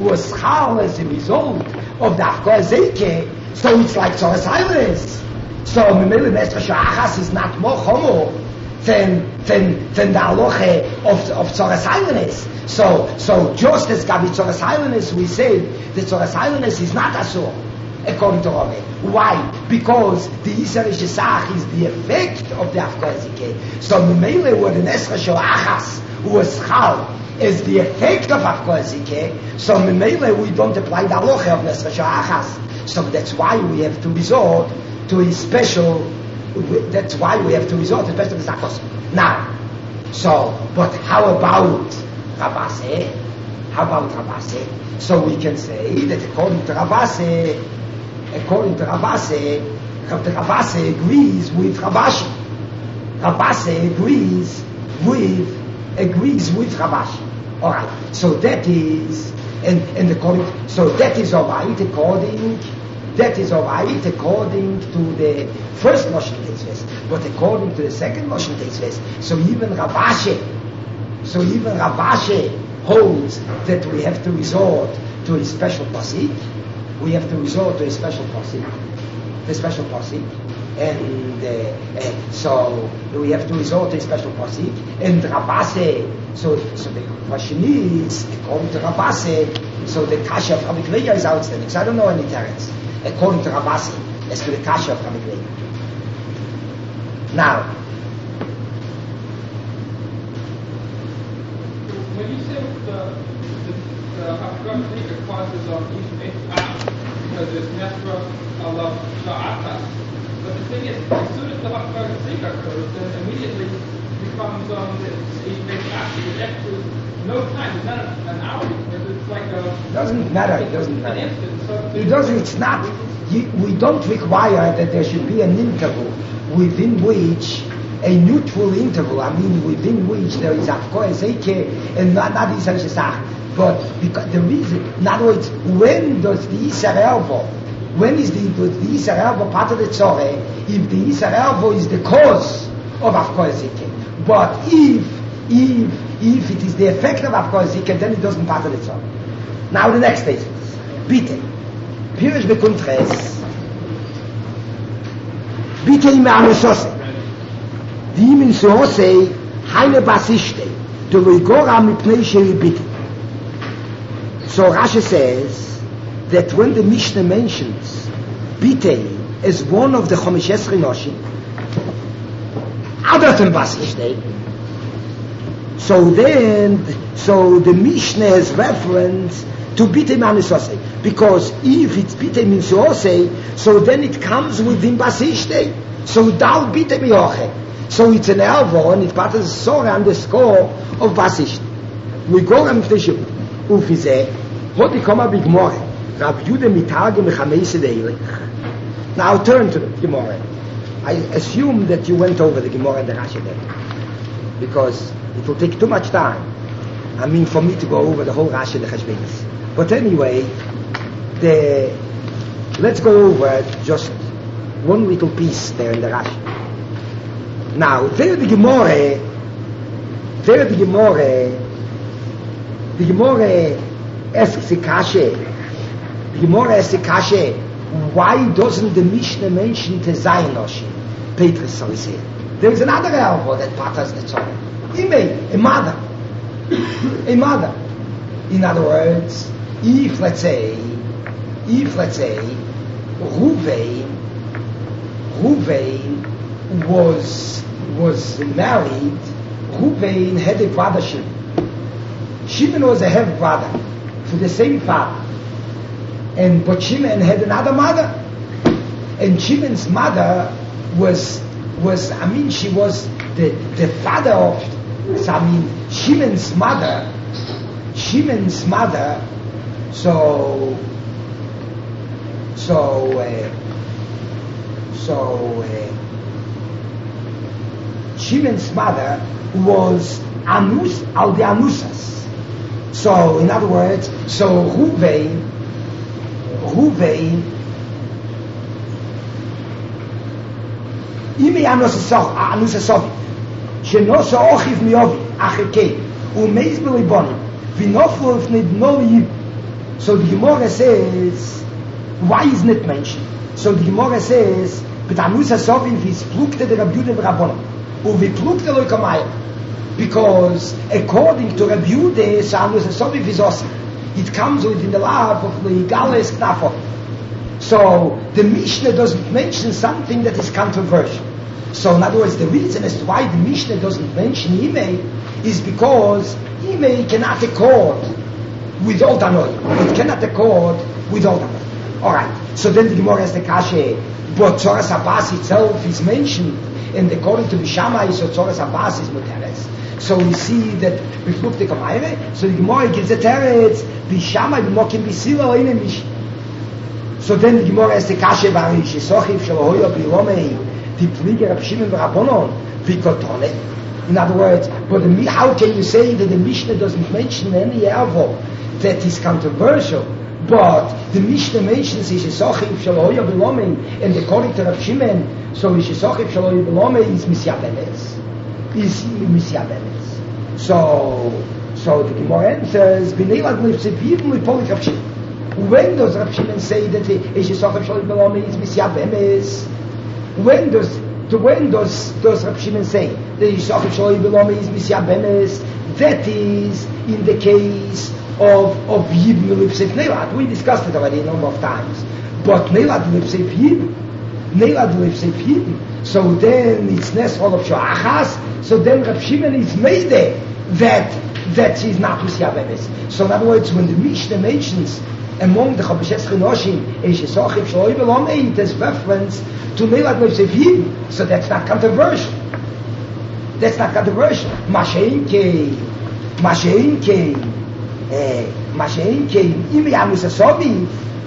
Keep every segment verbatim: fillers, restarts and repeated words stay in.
was schal as a result of the Afkoa Zeke, so it's like Tzoras Hailines. So Memele Nesra Shachas is not more homo than than than the halacha of of Tzoras Hailines. So so just as Gabi Tzoras Hailines, we said that Tzoras Hailines is not asur according to Rome. Why? Because the Yisraelische Sach is the effect of the Afkoa Zeke. So Memele what the Nesra Shachas was schal is the effect of Afkoa Zeke. So Memele we don't apply the halacha of Nesra Shachas. So that's why we have to resort to a special, that's why we have to resort to special zakos. Now, so, but how about Rabase? How about Rabase? So we can say that according to Rabase, according to Rabase, Rabase agrees with Rabashi. Rabase agrees with, agrees with Rabashi. Alright, so that is, and, and according, so that is alright according That is alright according to the first Lashon Tetzves, but according to the second Lashon Tetzves, so even Rabashe, so even Rabashe holds that we have to resort to a special pasuk. We have to resort to a special pasuk, a special pasuk, and uh, uh, so we have to resort to a special pasuk. And Rabashe, so so the question is according to Rabashe, so the kasha of Rabbi Kveya is outstanding. So I don't know any terrors. According to Rabasi, as to the kasha of Rabbi Kveya. Now, when you say the the Afkoa Zeke causes on each out because there's Nesra Allah Sha'atas, but the thing is, as soon as the Afkoa Zeke occurs, then immediately becomes um each out. It actually no time, it's not an hour, because it's like a... Doesn't matter, it doesn't matter. An instant, so it doesn't, it's not, you, we don't require that there should be an interval within which, a neutral interval, I mean within which there is Afkoa Zeke and not, not Yisrael Shesach. But because the reason, in other words, when does the Yisrael Elvo, when is the, does the Yisrael Elvo part of the Tzore, if the Yisrael Elvo is the cause of Afkoa Zeke. But if, if, If it is the effect of Afkoa Zeke, then it doesn't pass on its own. Now the next statement. Bitte. Pirish bekuntres. Bitte ime anusose. Di im suose heine basiste. Do loigora mipnei sheri bitte. So Rashi says that when the Mishnah mentions bitte as one of the Chomishes Rinoshim, other than basiste, so then, so the Mishnah has reference to Bitei Manisose, because if it's Bitei Minsose, so then it comes within Basishte. So Dal Bitei Mioche. So it's an elbow and it's part of the Sorah on the score of Basishte. We go on the ship. Ufize, what we come up with Gemara. Rab Yude Mitage Mechameise Deilech. Now turn to the Gemara. I assume that you went over the Gemara and the Rashi there, because it will take too much time. I mean, for me to go over the whole Rashi and the Cheshbenis. But anyway, the let's go over just one little piece there in the Rashi. Now, there the Gemara, there the Gemara, the Gemara asks the Kashe, the Gemara asks the Kashe, why doesn't the Mishnah mention Tezayinoshi? Petrus, so he said. There is another elbow that patters the Torah. Ime, a mother. A mother. In other words, if let's say, if let's say, Ruvain, Ruvain was was married, Ruvain had a brother Shimon. Shimon was a half brother to the same father, and but Shimon had another mother, and Shimon's mother was was I mean she was the the father of. So I mean, Shimon's mother, Shimon's mother, so, so, uh, so, uh, Shimon's mother was Anus, al the Anusas. So, in other words, so Ruvain, Ruvain, Ime Anusas, שנוסו אוכיב מיובי, אחרי ומייז בליבונים, ונופלו לפני בנו ליב. So the Gemara says, why is not mentioned? So the Gemara says, B'tanusa Sovin vis plukte de Rabbi Yehuda v'Rabbanan, uvi plukte lo kamayim. Because according to Rabbi Yehuda, B'tanusa Sovin vis osi. It comes within the lab of the Igales Knafo. So the Mishnah doesn't mention something that is controversial. So in other words, the reason as to why the Mishnah doesn't mention Imei is because Imei cannot accord with all Tanoi. It cannot accord with all Tanoi. Alright, so then the Gemara has the Kashe, but Tzoras Abbas itself is mentioned, and according to the Shammai, so Tzoras Abbas is Muteres. So we see that we look the Kamayre, so the Gemara gives a teretz, the Shammai, the Mokim, the Sila, in a Mishnah. So then the Gemara has the Kashe, Varish, Sochiv, Shalohoyo, Bilomei, the Pliger of Shimon Rabbanon, Vikotone. In other words, but the, how can you say that the Mishnah doesn't mention any Ervo that is controversial, but the Mishnah mentions Ishisochiv Shalohoyo Bilomei, and according to Rav Shimon, so Ishisochiv Shalohoyo Bilomei is Misyabenes. Is Misyabenes. So, so the Gemara answers, B'neilad Lifzipim Lipolik Rav Shimon. When does Rav Shimon say that Ishisochiv Shalohoyo Bilomei is Misyabenes? When does to when does does Rav Shimon say that Yisachar Shaloi Belome is Misya Benes? That is in the case of of Yibn Lipsef Neilad. We discussed it already a number of times. But Neilad Lipsef Yibn, Neilad Lipsef Yibn. So then it's Nesrol of Shoachas. So then Rav Shimon is made there that that he's not Misya Benes. So in other words, when the Mishnah mentions among the Chabashes Chinoshim, Yisachar Shaloi Belome, it has reference to Neilad Lipsef Yibn. So that's not controversial. That's not controversial. Mashein came, Mashein came, Mashein came. Imi Amus Asobi.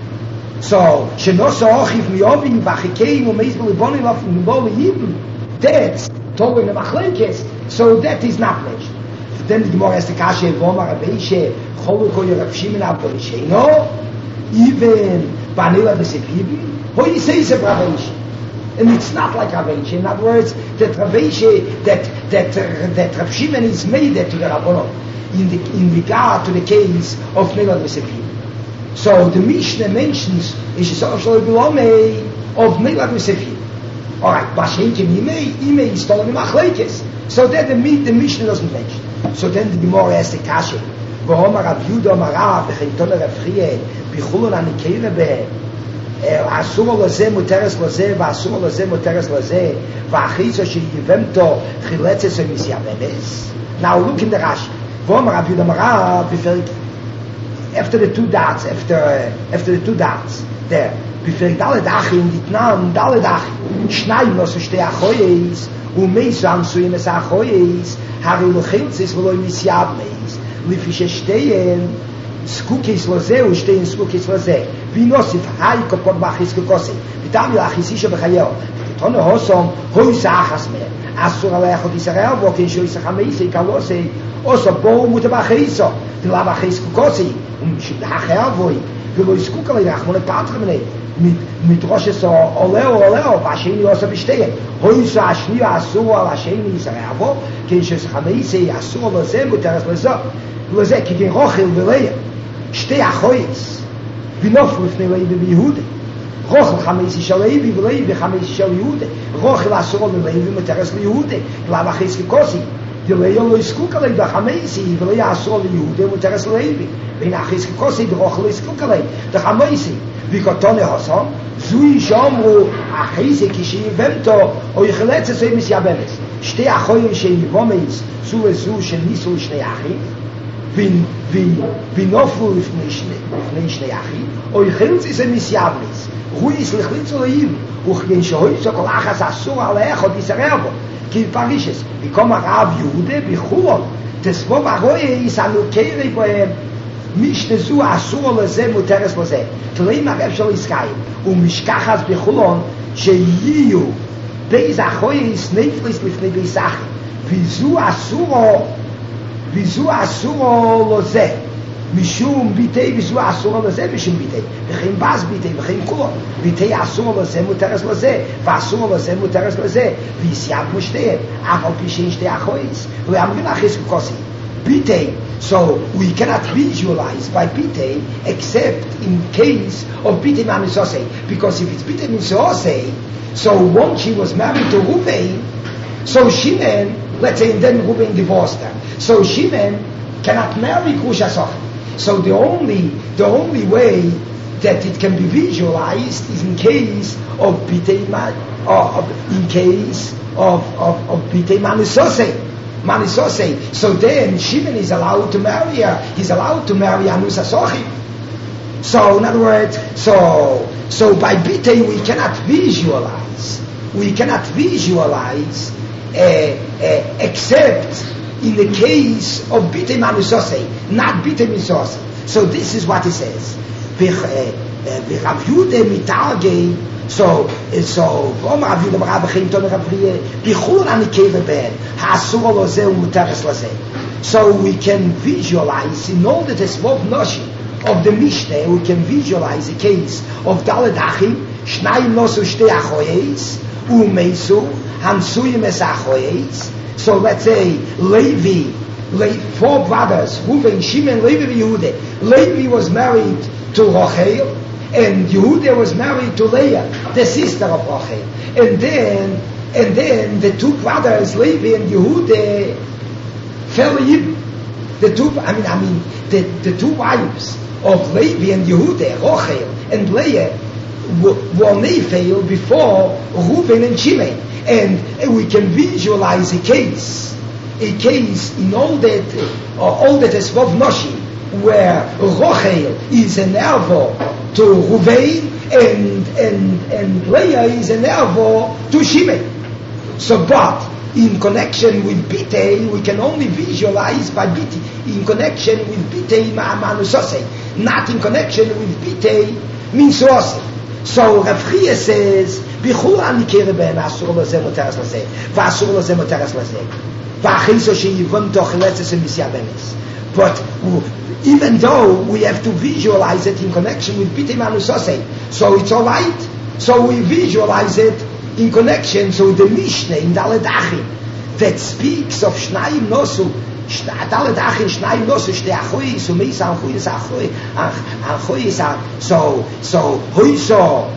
So Shenosa Ochiv Miyovim Vachikein Umeis Beliboni Lof Niboli Yibn. That's told in the Machlekes. So that is not mentioned. Then the Gemara has the Kashe Vomar Abeishe Choluko Rav Shimon Abdolisheno. Even Banila Lipsef Yibn. How you say it's a Rav And it's not like Rav Eish. In other words, that Rav Eish, that that uh, that Rav Shimon is made it to the Rabbanon in the in regard to the case of Neilad Mesefim. So the Mishnah mentions Yisachar Shaloi Belomei of Neilad Mesefim. All right, Bashenkim Imei Imei is told in Machlekes. So then the the Mishnah doesn't mention. So then the Gemara has the Kashe. V'Omar Rav Yudah Marav v'Cheiton Rav Chiyeh b'Chulon Anikei Rebbe. אסור לזה מותרס לזה ואסור לזה מותרס לזה והחיצה שיבמתו חילצס ומסייבנס. Now look in the Rashi. V'Omar Rav Yudah Marav after the two dots, after after the two dots there, בפרק ד' אחים נתנם ד' אחים שניים נוסו שתי אחויס ומייסו המסויים את האחויס הרי לחילצס ולא מסייבנס לפי ששתיהן סקוקס לזה ושתיהן סקוקס לזה ונוסיף היי כפות באחיס ככוסי ותאמי לאחיסי שבחייהו ותתונו הוסום הויס האחס מהם אסור עליך עוד ישראל וכן שויס החמייסי קלוסי אוסו בואו מוטה באחיסו דלה באחיס ככוסי ומשבחר בוי ולא יסקוק עלי רחמון פתח מני מתרושס עולהו עולהו והשני עושה בשתיהם הויס השני אסור על השני ישראל כן שויס החמייסי אסור לזה מותרס לזה לזה כגן רוכל וליה שתי אחויס ונופו לפני ליה ביהודה רוכל חמייסי של ליה וליה חמייסי של יהודה רוכל אסור לליה ומותרס ליהודה למה חייס ככוסי דליה לא יסקוק עלי דחמייסי וליה אסור ליהודה ומותרס ליה ואין חייס ככוסי דרוכל לא יסקוק עלי דחמייסי וכתון להסון זוי שאומרו החייסי כשיבמתו או יחלץ את זה מסייבנס שתי אחויס שיבומס זו וזו שניסו לשני אחים ונופלו לפני שני אחים או יחלץ את זה מסייבנס רוי יסלחליץ עליהם וכן שהויצו כל אחס אסור עליך עוד יסרר בו כי פרישס וקום הרב יהודה בחולון תסבוב הרוי יסענו קרי בהם משתזו אסור לזה מותרס לזה תלאים הרב של ישקיים ומשכחס בחולון שיהיו בייז אחויס נפלס לפני בייז אחים וזו אסורו וזו אסורו לזה משום ביטי וזו אסורו לזה משום ביטי וכן באז ביטי וכן כולו ביטי אסורו לזה מותרס לזה ואסורו לזה מותרס לזה ויסייב משתיהם אף על פי שאין שתי אחויס ולאמרים אחריס ככוסי Bitei. So we cannot visualize by Bitei except in case of Bitei Manisose. Because if it's Bitei Manisose, so once she was married to Ruvain, so Shimon, let's say, and then Ruvain divorced her. So Shimon cannot marry Grusha Sochi. So the only the only way that it can be visualized is in case of Bitei or in case of of, of Bitei Manisose. Manisose. So then Shimon is allowed to marry her. He's allowed to marry Anusa Sochi. So in other words, so so by Bitei we cannot visualize. We cannot visualize uh, uh, except in the case of Bitei Manisose, not Bitei Manisose. So this is what he says. Rav Yude mitargei. So so Rav Yude Rav Chaim Tomer Rav Priye bichur anikeve ben haasur loze umuteres loze. So we can visualize in all the Tesvov Noshi of the Mishnah, we can visualize the case of Daled Achim, Shnayim nosu shtei achoyes umeisu hamsuyim es achoyes. So let's say Levi, Le, four brothers, Reuven, Shimon, Levi, and Yehuda. Levi was married to Rachel, and Yehuda was married to Leah, the sister of Rachel. And then, and then the two brothers, Levi and Yehuda, fell in. The two, I mean, I mean, the, the two wives of Levi and Yehuda, Rachel and Leah, were Nephil before Reuven and Shimon. And we can visualize a case, a case in all that, uh, all that is Tesvov Noshi, where Rachel is an ervo to Ruvain and and and Leah is an ervo to Shimon. So, but in connection with Bitei, we can only visualize by Bitei in connection with Bitei Ma'amanusose, not in connection with Bitei Minsose. So Rav Chia says, "Bichur anikere ben asur loze moteres loze, v'asur loze moteres loze, v'achiso sheyivon toch letzes emisyabenes." But even though we have to visualize it in connection with Bitei Manusose, so it's all right. So we visualize it in connection. So the Mishnah in Daled Achim that speaks of Shnayim Nosu. Daled Achim Shnayim Nosu Shtei Achoyis Umeisa Achoyis Achoyis Achoyis. So so Hoiso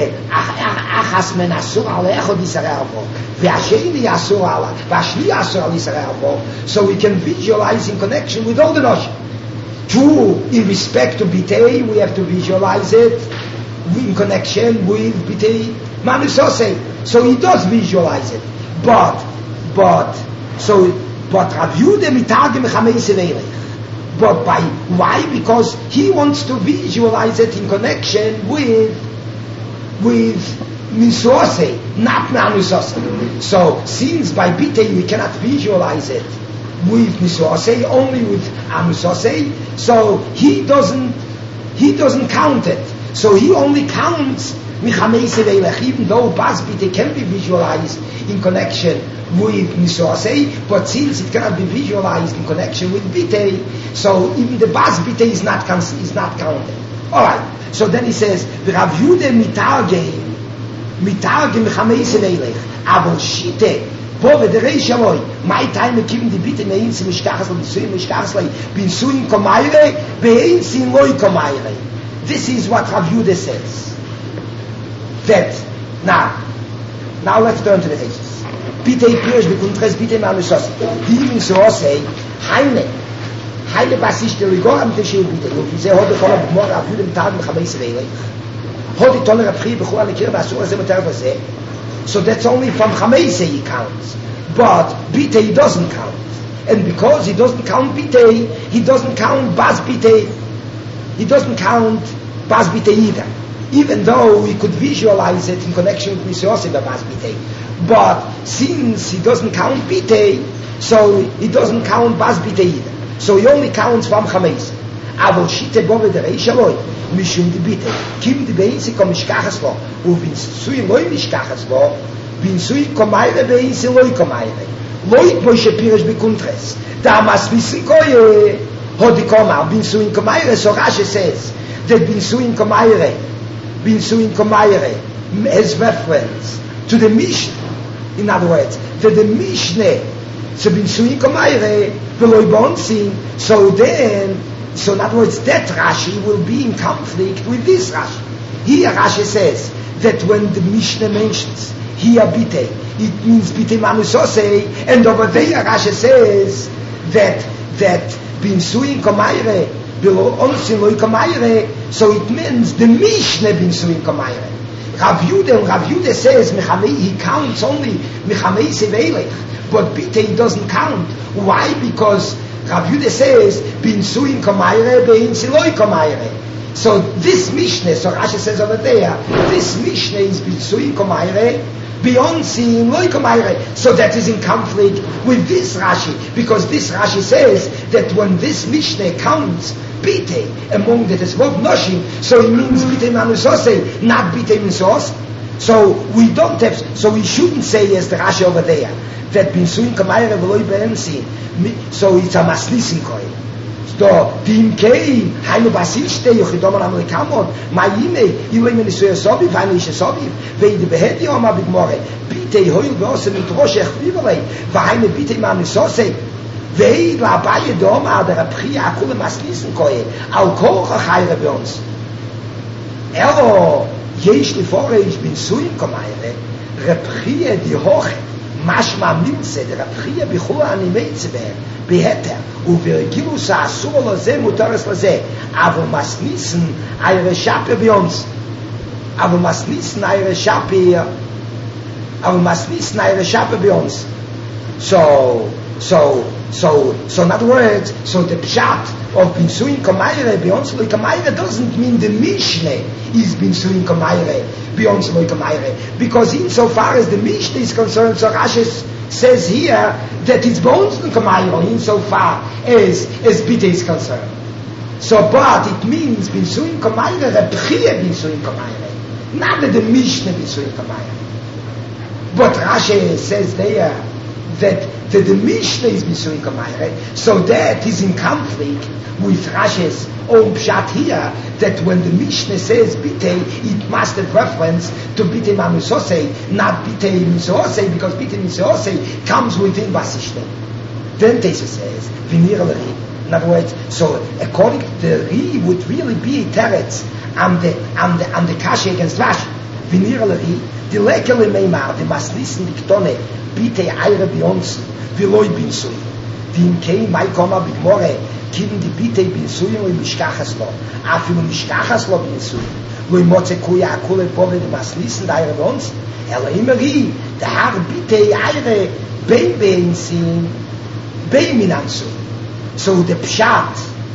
Achas Men Asur Al Echod Yisrael Avo Ve'Asheni Asur Al Ve'Ashni Asur Al Yisrael Avo. So we can visualize in connection with all the notion. True, in respect to Bitei, we have to visualize it in connection with Bitei Manusose. So he does visualize it, but but so. But Rav Yude mitargem chameis ve'elech. But by why? Because he wants to visualize it in connection with with misose, not manusose. So since by bitei we cannot visualize it with misose, only with amusose, so he doesn't he doesn't count it. So he only counts michameis ve'elech, even though bas bitei can be visualized in connection with Nisosei, but since it cannot be visualized in connection with Bitei, so even the Bas Bitei is not is not counted. Alright, so then he says, Rav Yude mitargem, mitargem chameis ve'elech, aber shite, bo v'derei shaloi, my time ekim di Bitei mein si mishkachas lo b'suim mishkachas lo b'suim komayre, be'ein sin loi komayre. This is what Rav Yude says. That, now, now let's turn to the Aces. Bitei Pirish bekuntres Bitei Manusose. Dimin Soosei, Heine, Heine Basish der Rigor am Tishin Bitei. Und wie sehr heute voller B'mor auf jedem Tag mit Chameis Ve'elech. Heute toller Abchir b'chur anikir b'asur azeh moter v'zeh. So that's only from Chameis he counts. But Bitei doesn't count. And because he doesn't count Bitei, he doesn't count Bas Bitei. He doesn't count Bas Bitei either. Even though we could visualize it in connection with Misosei by Bas Bitei. But since he doesn't count Bitei, so he doesn't count Bas Bitei either. So he only counts from Chameis. Aber Shite Bove der Eishaloi, Mishum di Bitei, Kim di Beinsi kom Mishkachas lo, U Vinsui Loi Mishkachas lo, Vinsui Komayre Beinsi Loi Komayre. Loi Moshe Pirish Bekuntres. Da mas wissen koye, Hodi Koma, Vinsui Komayre, so Rashi says, that Vinsui Komayre, Vinsui Komayre, as reference to the Mishnah. In other words, that the Mishnah, so Vinsui Komayre, Veloy bonsin. So then, so in other words, that Rashi will be in conflict with this Rashi. Here Rashi says that when the Mishnah mentions here bite, it means bite manusose, and over there Rashi says that that bin suin komayre below onsin loy komayre, so it means the Mishnah bin suin komayre. Rav Yude, Rav Yude says Mechamei, he counts only Mechamei Sevelech, but bite doesn't count. Why? Because Rav Yude says bin suin komayre bein siloi komayre. So this Mishnah, so Rashi says over there, this Mishnah is bin suin komayre beyond seeing loy komayre. So that is in conflict with this Rashi, because this Rashi says that when this Mishnah counts bite among the Tesvov Noshim, so it means bite manusose, not bite misos. So we don't have, so we shouldn't say as the Rashi over there that bin suin komayre v'loy be'ensi. So it's a maslisin kohen. So dim kei haynu basishte yochidom amerikamot mayime ilay men isoy sobi vayne ish sobi veide behet yom abigmore bite hoyl beosem mit rosh echvivelay vayne bite man isose vei la baye dom der pri akule maslisin kohen au koche khayre bei uns ero yesh li fore ich bin suin komayre reprie di hoch mashma mitze der pri bikhur animetzbe beheter uvergilus asur loze mutares loze aber masnissen eure schappe bei uns aber masnissen eure schappe aber masnissen eure schappe bei uns so so so so in other words, so the pshat of bin suin komayre bei uns loy komayre doesn't mean the Mishnah is bin suin komayre bei uns loy komayre, because insofar as the Mishnah is concerned, so Rashi says here that it's bones in komayre insofar as as bite is concerned. So but it means bin suin komayre repchie bin suin komayre, not that the Mishnah bin suin komayre. But Rashi says there that that the Mishnah is Bisuin Komayre, so that is in conflict with Rashi's own pshat here, that when the Mishnah says bite, it must have reference to bite manusose, not bite misose, because bite misose comes within Vasishne. Then Tesa says, Vinir Leri. In other words, so according to the Ri would really be a teretz and the and the and the kasha against Rashi. Vinir Leri, the lekele meimar, the maslisin diktone, bite eire bionsen. Veloy bin sui. Dim kei mai koma bigmore, kim di bite bin sui loy mishkachas lo. Afilu mishkachas lo bin sui. Loy motze kuya akule pove de maslissen da eire bons. Ela imeri, da har bite eire bein bein sin, bein minan sui. So the pshat,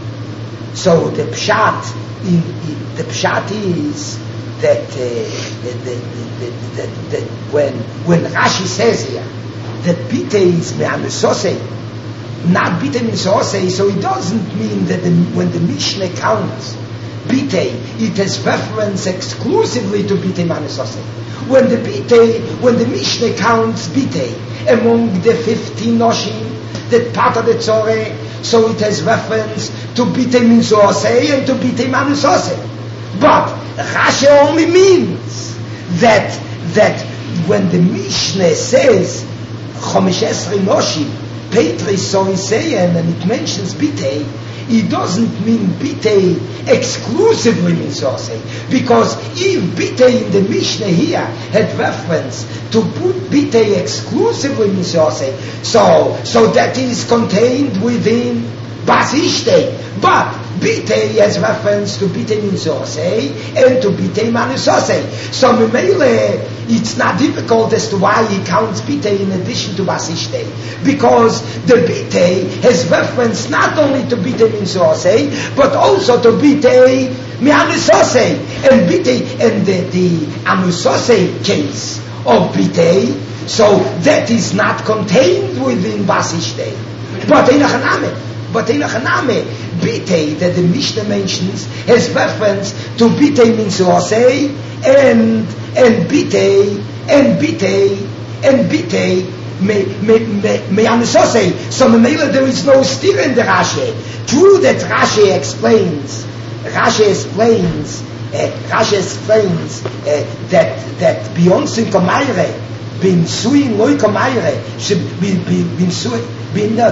so the pshat, in, in the pshat is that, uh, that, that, that, that, that when, when Rashi says here, that bite is me'anesose, not bite misose, so it doesn't mean that the, when the Mishnah counts bite, it has reference exclusively to bite me'anesose. When the bite, when the Mishnah counts bite among the fifteen noshim, that part of the tzore, so it has reference to bite misose and to bite me'anesose. But Rashi only means that that when the Mishnah says Chomesh Esrei Noshim, Petri so is saying, and it mentions bite, it doesn't mean bite exclusively misose, because if bite in the Mishnah here had reference to put bite exclusively misose, so so that is contained within Bas Ishtei, but bite has reference to bite misose and to bite manusose. So Memele, it's not difficult as to why he counts bite in addition to Bas Ishtei, because the bite has reference not only to bite misose but also to bite manusose, and bite and the, the anusose case of bite, so that is not contained within Bas Ishtei. But in Achaname, But in Achaname, bite that the Mishnah mentions has reference to bite minsose and and bite and bite and bite me me me me anisose. So Memela, there is no steer in the Rashi. True that Rashi explains. Rashi explains. Uh, Rashi explains uh, that that beyond sin komayre bin suin loy komayre bin bin bin suin bin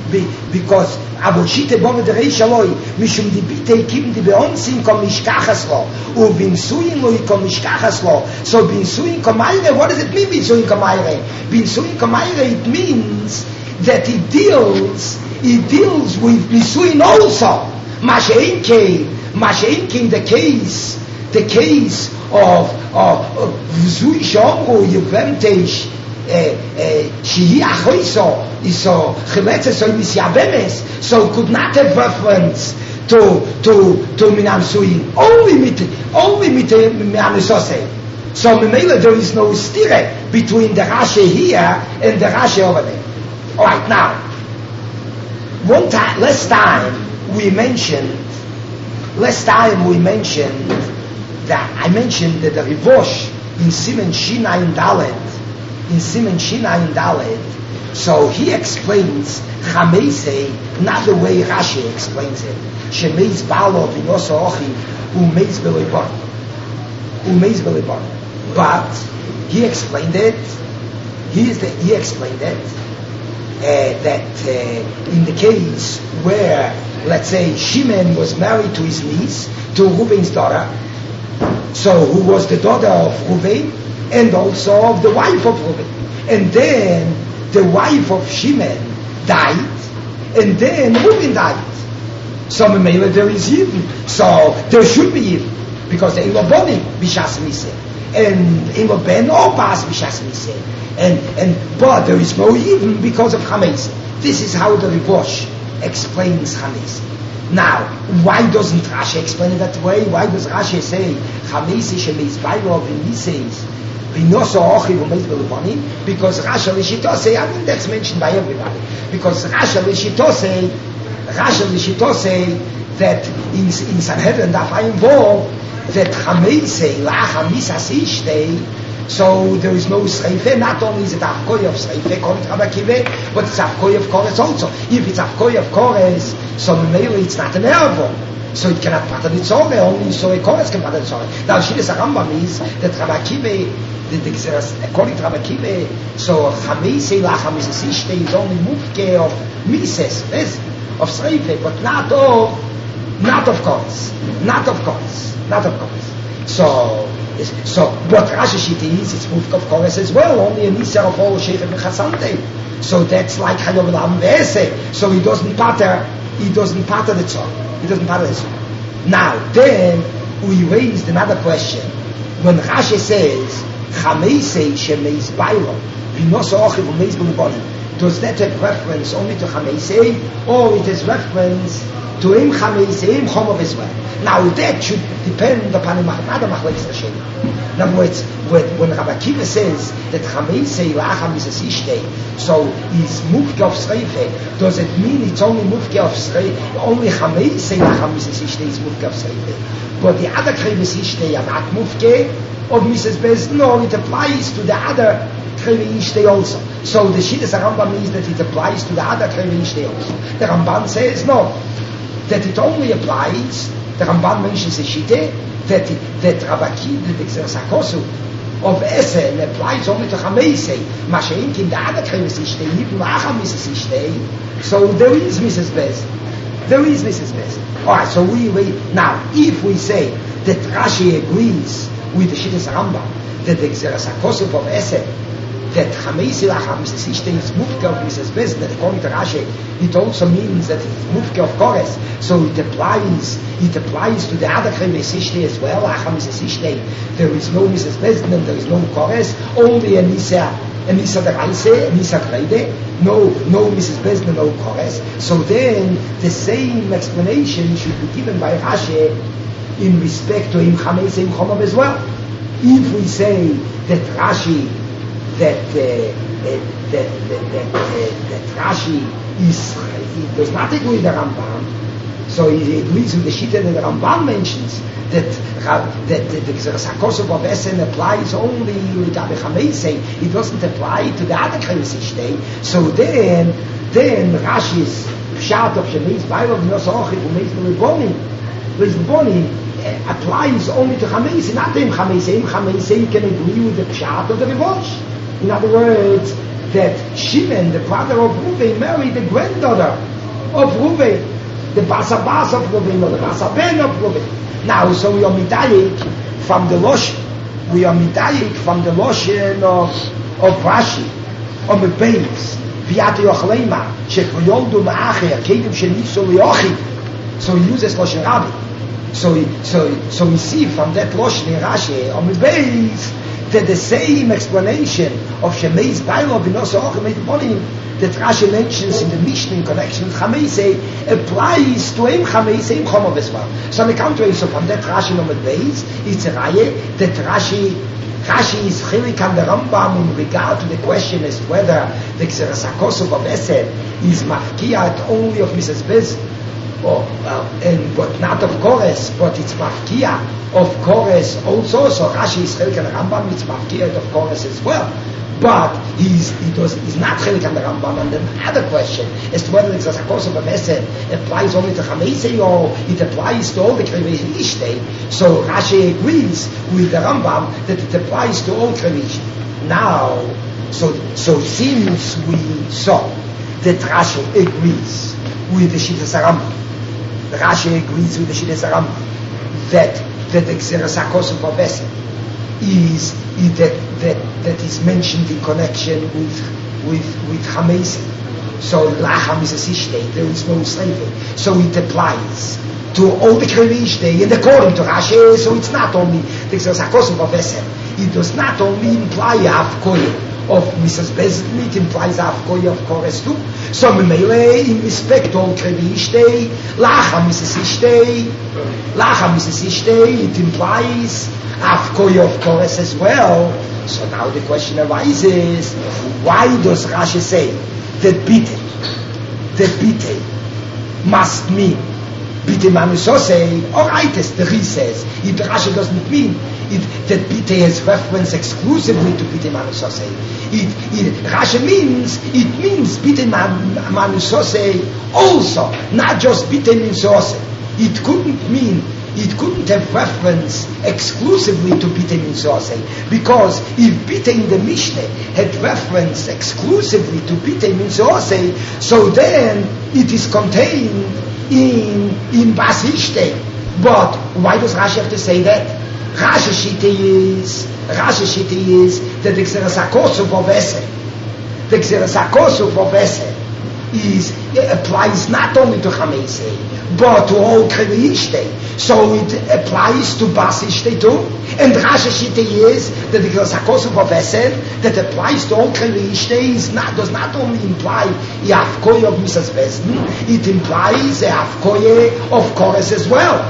Be, because Aboshite Bone der Reishaloi, mishum di Bite kim di Beonsin kom Mishkachaslo, u Binsuin lo kom Mishkachaslo. So Binsuin Komaire, what does it mean Binsuin Komaire? Binsuin Komaire, it means that it deals, it deals with Binsuin also. Masheinke, Masheinke, the case, the case of of Zui Shomru Yevemtesh. Shehi Achoiso so Chiletze so Misyabemes, so could not have reference to to to Minam Suin, only mit only mit Minam Sose. So Memela there is no stire between the Rashi here and the Rashi over there. Alright, now one time last time we mentioned last time we mentioned that I mentioned that the Rivosh in Simen Shina in Dalet in Simen Shina in Dalet, so he explains Chameisei not the way Rashi explains it. Shemeiz Balo V'Noso Ochi Umeiz B'Leibon Umeiz B'Leibon. But he explained it. He is the, he explained it uh, that uh, in the case where, let's say, Shimon was married to his niece, to Reuben's daughter, so who was the daughter of Reuben, and also of the wife of Reuben. And then the wife of Shimon died, and then Reuben died. So Memela there is even. So there should be even, because the Elo Boni Bishas Mise, and Elo Ben Obas Bishas Mise, and and but there is no even because of Chameis. This is how the Rivosh explains Chameis. Now, why doesn't Rashi explain it that way? Why does Rashi say Chameis Shemeis Bayro V'Niseis? Because Rasha Lishitose, I mean that's mentioned by everybody. Because Rasha Lishitose, Rasha Lishitose, that in in Sanhedrin that I involved that Chameisei Lachamisas Ishtei. So there is no Sreife. Not only is it Avkoi of Sreife, called Rabbi Kive, but it's Avkoi of Kores also. If it's Avkoi of Kores, so maybe it's not an error. So it cannot part of its own, only so a Kores can part of its own. Now Shilas Rambam is that Rabbi Kive, the, the, according to Rabbi Kive, so Chameisei Lachamisas Ishtei is only Mufke of Mises, yes, of Sreife, but not of, not of Kores, not of Kores, not of Kores. So, so what Rashi Shita is, it's Mufke of Kores as well, only a Nisa of all Shechem Chasante. So that's like Hayom Lam Ve'ese. So he doesn't patter, he doesn't patter the tzor. He doesn't patter the tzor. Now, then, we raised another question. When Rashi says, Chameisei Shemeis Bayro, V'Noso Ochiv U'Meis B'Lubonim, does that have reference only to Chameisei, or it has reference to Im Chameisei, Im Chomov as well? Now that should depend upon another Machlekes Rashem. In other words, when, when Rabbi Akiva says that Chameisei Lacham is a Sishtei, so is Mufke of Sreife, does it mean it's only Mufke of Sreife, only Chameisei Lacham is a Sishtei is Mufke of Sreife? But the other Kreve Sishtei are not Mufke of Missus Bez, no, it applies to the other Kreve Ishtei also. So the Shittas Rambam means that it applies to the other Kreve Ishtei also. The Ramban says no, that it only applies. The Ramban mentions a Shite that that Rabbi Kiva, the Sakosu of Essen, applies only to Chameisei. Masheink in the other Kreves Ishtei, even Lacham is Ishtei. So there is Missus Bez. There is Missus Bez. Alright, so we, we now if we say that Rashi agrees with the Shittas Rambam that the Sakosu of Essen, that Chameisei Lacham is Ishtei is Mufke of Missus Bez, that according to Rashi it also means that it's Mufke of Kores, so it applies it applies to the other Kreves Ishtei as well. Lacham is Ishtei, there is no Missus Bez, and there is no Kores, only a Nisa a Nisa the Reise, a Nisa Grede, no no Missus Bez, no Kores. So then the same explanation should be given by Rashi in respect to Im Chameisei Im Chomov as well. If we say that Rashi that uh, that that that, that, uh, that Rashi is he does not agree with the Rambam, so he agrees with the Shita that the Rambam mentions that that the Sakosov of Essen applies only to Chameisei. It doesn't apply to the other Kreves Ishtei. So then then Rashi's Pshat of Shemeis Bayro V'Noso Ochiv U'Meis B'Leboni B'Leboni applies only to Chameisei, not to Im Chameisei. Im Chameisei can agree with the Pshat of the Rivosh. In other words, that Shimon, the brother of Reuven, married the granddaughter of Reuven, the Basabas of Reuven, or the Basaben of Reuven. Now, so we are medayik from the Loshen. We are medayik from the Loshen of, of Rashi, of the babes. Viat Yochleima, Shekvayoldu Ma'acher, Kedim Shenisu Liochi. So he uses Loshen Rabbi. So, he, so, so we see from that Loshen in Rashi, on the base, that the same explanation of Shemei's Bailo Binoso Ochim Bonim that Rashi mentions in the Mishnah in connection with Chameisei applies to Em Chameisei Em Chomov as well. So on the contrary, so from that Rashi on the base, it's a Raye that Rashi Rashi is chilik on the Rambam in regard to the question as to whether the Xeras HaKosov of Esed is mafkiyat only of Missus Bez. Oh, well, and but not of Kores, but it's mafkia of Kores also. So Rashi is chelik on the Rambam, it's mafkia of Kores as well. But he's he does he's not chelik on the Rambam on the other question as to whether it's a Kosov of Esed applies only to Chameisei or it applies to all the Krevei Ishtei. So Rashi agrees with the Rambam that it applies to all Krevei Ishtei. Now, so so since we saw that Rashi agrees with the Shittas Rambam. Rashi agrees with the Shittas Rambam that that the Xeras HaKosov of Esed is, is that that that is mentioned in connection with with with Chameisei. So Lacham is a Ishtei, there is no slavery. So it applies to all the Krevei Ishtei, and according to Rashi, so it's not only the Xeras HaKosov of Esed. It does not only imply Havkoyah of Missus Bezin, it implies Havkoyah of Kores too. So Memele, in respect to all Krevei Ishtei, Lacham is a Ishtei, Lacham is a Ishtei, it implies Havkoyah of Kores as well. So now the question arises, why does Rashi say that Bite, that Bite must mean Bite Manusose, or Ites, the Ri says, if the Rashi doesn't mean it, that Bite has reference exclusively to Bite Manusose. It, it, Rashi means, it means Bite Manusose also, not just Bite Manusose. It couldn't mean, it couldn't have reference exclusively to Bite Manusose, because if Bite in the Mishnah had reference exclusively to Bite Manusose, so then it is contained in in Bas Ishtei. But why does Rashi have to say that? Rashi Shita is Rashi Shita is that the Xeras HaKosov of Esed, the Xeras HaKosov of Esed is it applies not only to Chameisei but to all Krevei Ishtei. So it applies to Bas Ishtei too. And Rashi Shita is that the Xeras HaKosov of Esed that applies to all Krevei Ishtei is not does not only imply the Havkoyah of Missus Bezin, it implies the Havkoyah of Kores as well.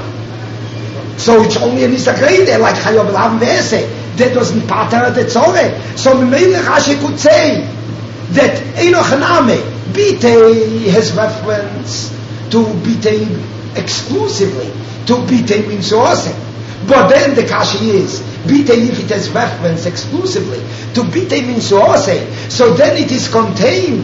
So it's only a Nisagrede, like Chayav Elav Ve'eseh. That doesn't pater the Tzoreh. So Memele Rashi could say that Einoch Haname, Bite has reference to Bite exclusively, to Bite Minsuose. But then the Kashi is, Bite if it has reference exclusively to Bite Minsuose, so then it is contained,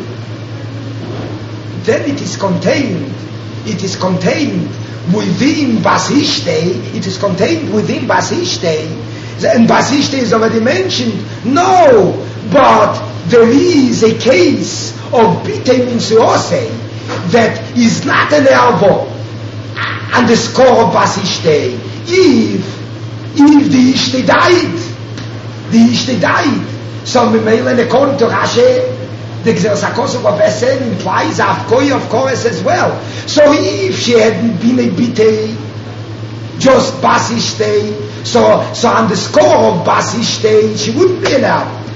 then it is contained, it is contained within Bas Ishtei, it is contained within Bas Ishtei, and Bas Ishtei is already mentioned. No, but there is a case of Bite Minsuose that is not an elbow on the score of Bas Ishtei. If, if the Ishtei died, the Ishtei died. So Memele, according to Rashi, the Xeras HaKosov of Esed implies Havkoyah of Kores as well. So if she hadn't been a Bite, just Bas Ishtei, so so on the score of Bas Ishtei, she wouldn't be an elbow.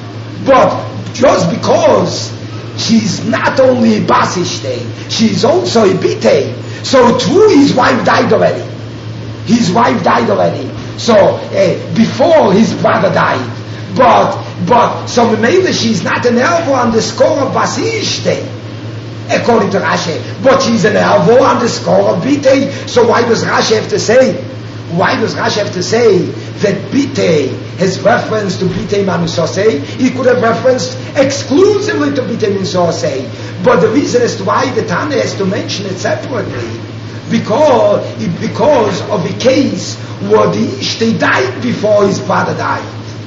But just because she's not only a Bas Ishtei, she's also a Bite. So too, his wife died already. His wife died already. So uh, before his brother died. But but so maybe she's not an elbow on the score of Bas Ishtei, according to Rashi. But she's an elbow on the score of Bite. So why does Rashi have to say? Why does Rashi have to say that Bite has reference to Bite Manusose? He could have referenced exclusively to Bite Manusose. But the reason as to why the Tana has to mention it separately, because because of a case where the Ishtei died before his father died.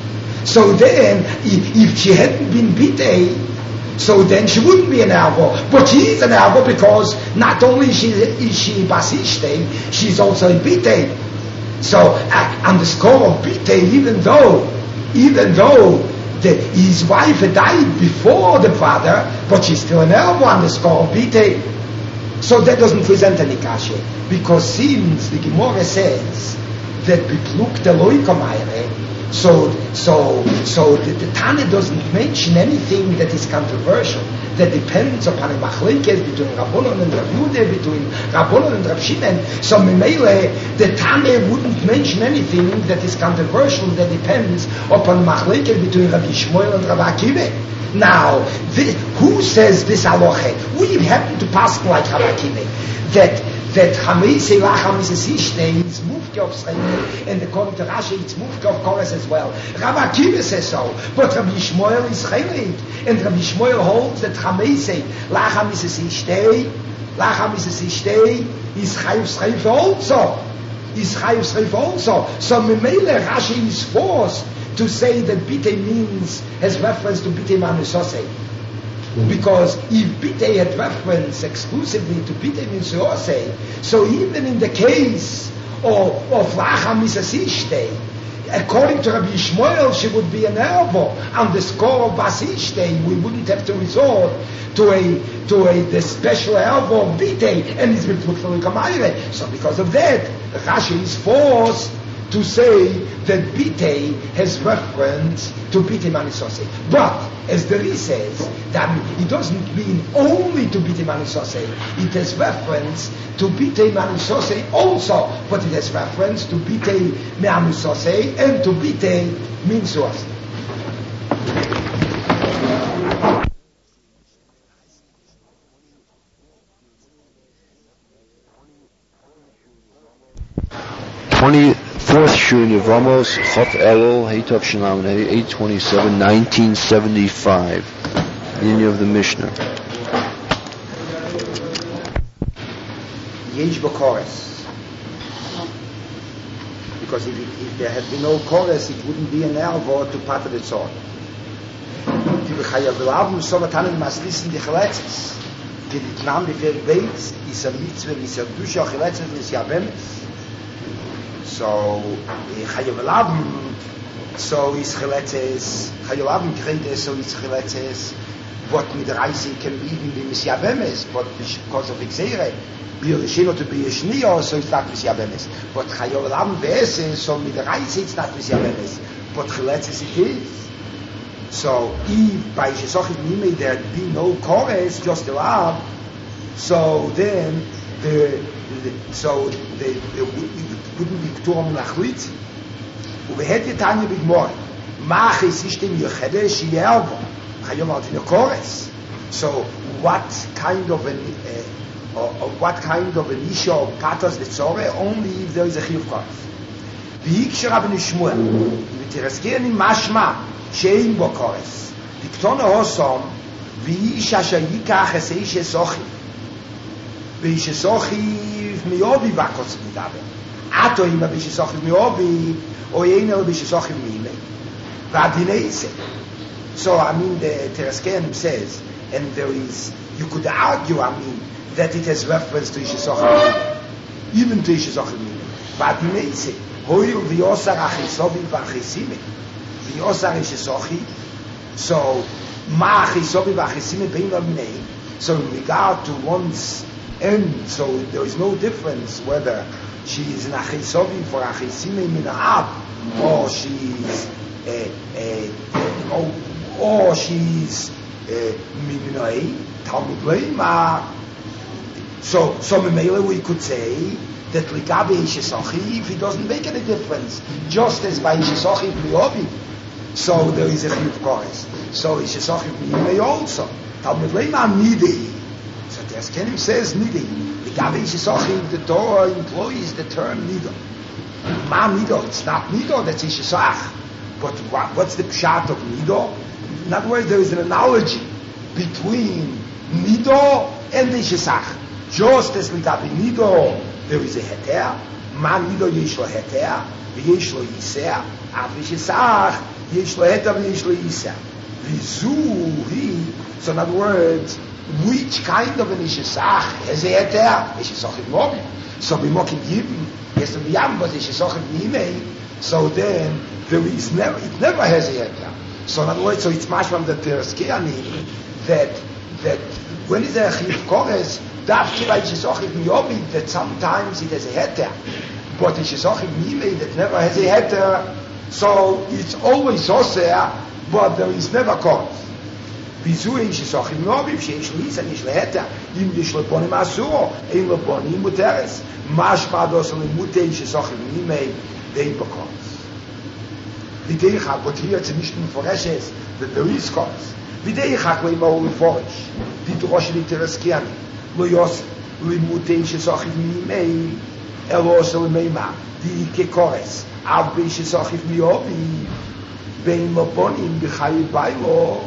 So then, if, if she hadn't been bitei, so then she wouldn't be an Ervo. But she is an Ervo because not only is she, is she Basishtei, she's also a bitei. So, uh, on the score of bitei, even though, even though the, his wife had died before the father, but she's still an Ervo on the score of bitei. So that doesn't present any kasha, because since the Gemara says that bipluk the loikomayre, so so so the, the Tana doesn't mention anything that is controversial, that depends upon a machlekes between Rabbanon and Rav Yehuda, between Rabbanon and Rav Shimon. So Memele, the Tana wouldn't mention anything that is controversial, that depends upon machlekes between Rav Yishmael and Rav Akiva. Now, this, who says this halacha? We happen to pass like Rav Akiva, that that Hamisi Lacham is a Sishtei, it's moved of Sreine, and according to Rashi, it's moved of Kores as well. Rav Akiva says so, but Rabbi Yishmael is Chelik, and Rabbi Yishmael holds that Hamisi Lacham is a Sishtei, Lacham is a Sishtei, is Chayiv Schreif also, is Chayiv Schreif also. So Memele Rashi is forced to say that Bitei means, has reference to Bitei Manusosei. Because if Bitei had reference exclusively to Bitei Manusosei, so even in the case of, of Lacham Misasishtei, according to Rabbi Yishmael, she would be an Ervo. On the score of Basishtei, we wouldn't have to resort to a to a the special Ervo of Bitei, and it's been put for Kamayre. So because of that, Rashi is forced to say that Bitei has reference to Bitei Manisosei. But, as the Ri says, that it doesn't mean only to Bitei Manisosei. It has reference to Bitei Manisosei also, but it has reference to Bitei Manisosei and to Bitei Minsuosei. twenty-fourth Shun Yevramos Chaf Elul Heitov Shalom eight twenty-seven nineteen seventy-five. Union of the Mishnah. Yesh b'Kores. Because if, it, if there had been no Kores, it wouldn't be an Ervo to part of the Tzor. Die B'chayav V'lavim Sovatanen Maslissen die Cheletzes. Die Ditnam B'fer Beitz is a mitzvah Misar Dusha Cheletzes Nisyabemes. So, Chayav Elavim, so is Cheletzes, Chayav Elavim Kredes, so is Cheletzes, what with the Reise can be even be Misyabemes, but because of Xere, be a Rishino to be a Shnio, so it's not Misyabemes. But Chayav Elavim Ve'ese, so with the Reise it's not Misyabemes, but Cheletzes it is. So, if by Shesochit Nime there'd be no Kores, just a Lav, so then, the, the so the, the wouldn't be K'turam Nachlit. Uvehet Yetanya B'Gmor. Mach is Ishtem Yechede Sheyelvo. Chayom Altin Kores. So what kind of an uh, or, or what kind of an issue of Patos Letzore? Only if there is a Chiyuv Kores. V'Yikshir Rabbi Shmuel. V'Tereskirni Mashma Shein Bo Kores. V'Ktona Hosom V'Yish Asher Yikach Esei Shesochi. V'Yish Shesochi V'Miyobi Vakos V'Daber. Ato ima b'shesochiv mi'obi, or yeiner b'shesochiv mi'ime. V'adinese. So, I mean, the Tereskenim says, and there is, you could argue, I mean, that it has reference to Yishesochiv mi'ime, even to Yishesochiv mi'ime. V'adinese. Hoyu v'yosar achisovi v'achisime. V'yosar Yishesochiv. So, ma achisovi v'achisime bein v'minei. So, in regard to one's end, so there is no difference whether she is an achisovi for achisime min ha'ab, or she's uh, uh, or, or she's minoi talmud leima. So, so memele we could say that ligabe ishesochi, if it doesn't make any difference, just as by ishesochi miyobi, so there is a chiyuv kores. So ishesochi miyimei also talmud leima nidei. So the Askenim says nidei. The Torah employs the term nido. Ma nido, it's not nido, that's ishesach. But what, what's the pshat of nido? In other words, there is an analogy between nido and ishesach. Just as ligabi nido, there is a heter. Ma nido yesh lo heter, yesh lo yiser. Av ishesach, יש לו היתר ויש לו איסר. וזו היא, so in other words, which kind of an ishesach has a heter? Ishesach in Mobi. So we mock in Yibim, yes, and the Yam, but ishesach in Yimei, so then there is never, it never has a heter. So in other words, so it's much from the Tereskiani that, that when is there a Chiv Kores, dafki by ishesach in Yobi, that sometimes it has a heter, but ishesach in Yimei that never has a heter, so it's always oseh, but there is never cause. ביזוי שסוחים נובים שיש ליס אני יש להטה אם יש לפונים אסור אין לפונים מותרס משמע דוסו למותי שסוחים נימי די בקורס ודאיך but here it's nicht מפורשת that there is cause ודאיך כמו אמרו מפורש דדרוש ליטרסקיאני לא יוס למותי שסוחים נימי אלו עושה למימה די כקורס אף בי שסוחים מיובי בין לפונים בחיי ביילו.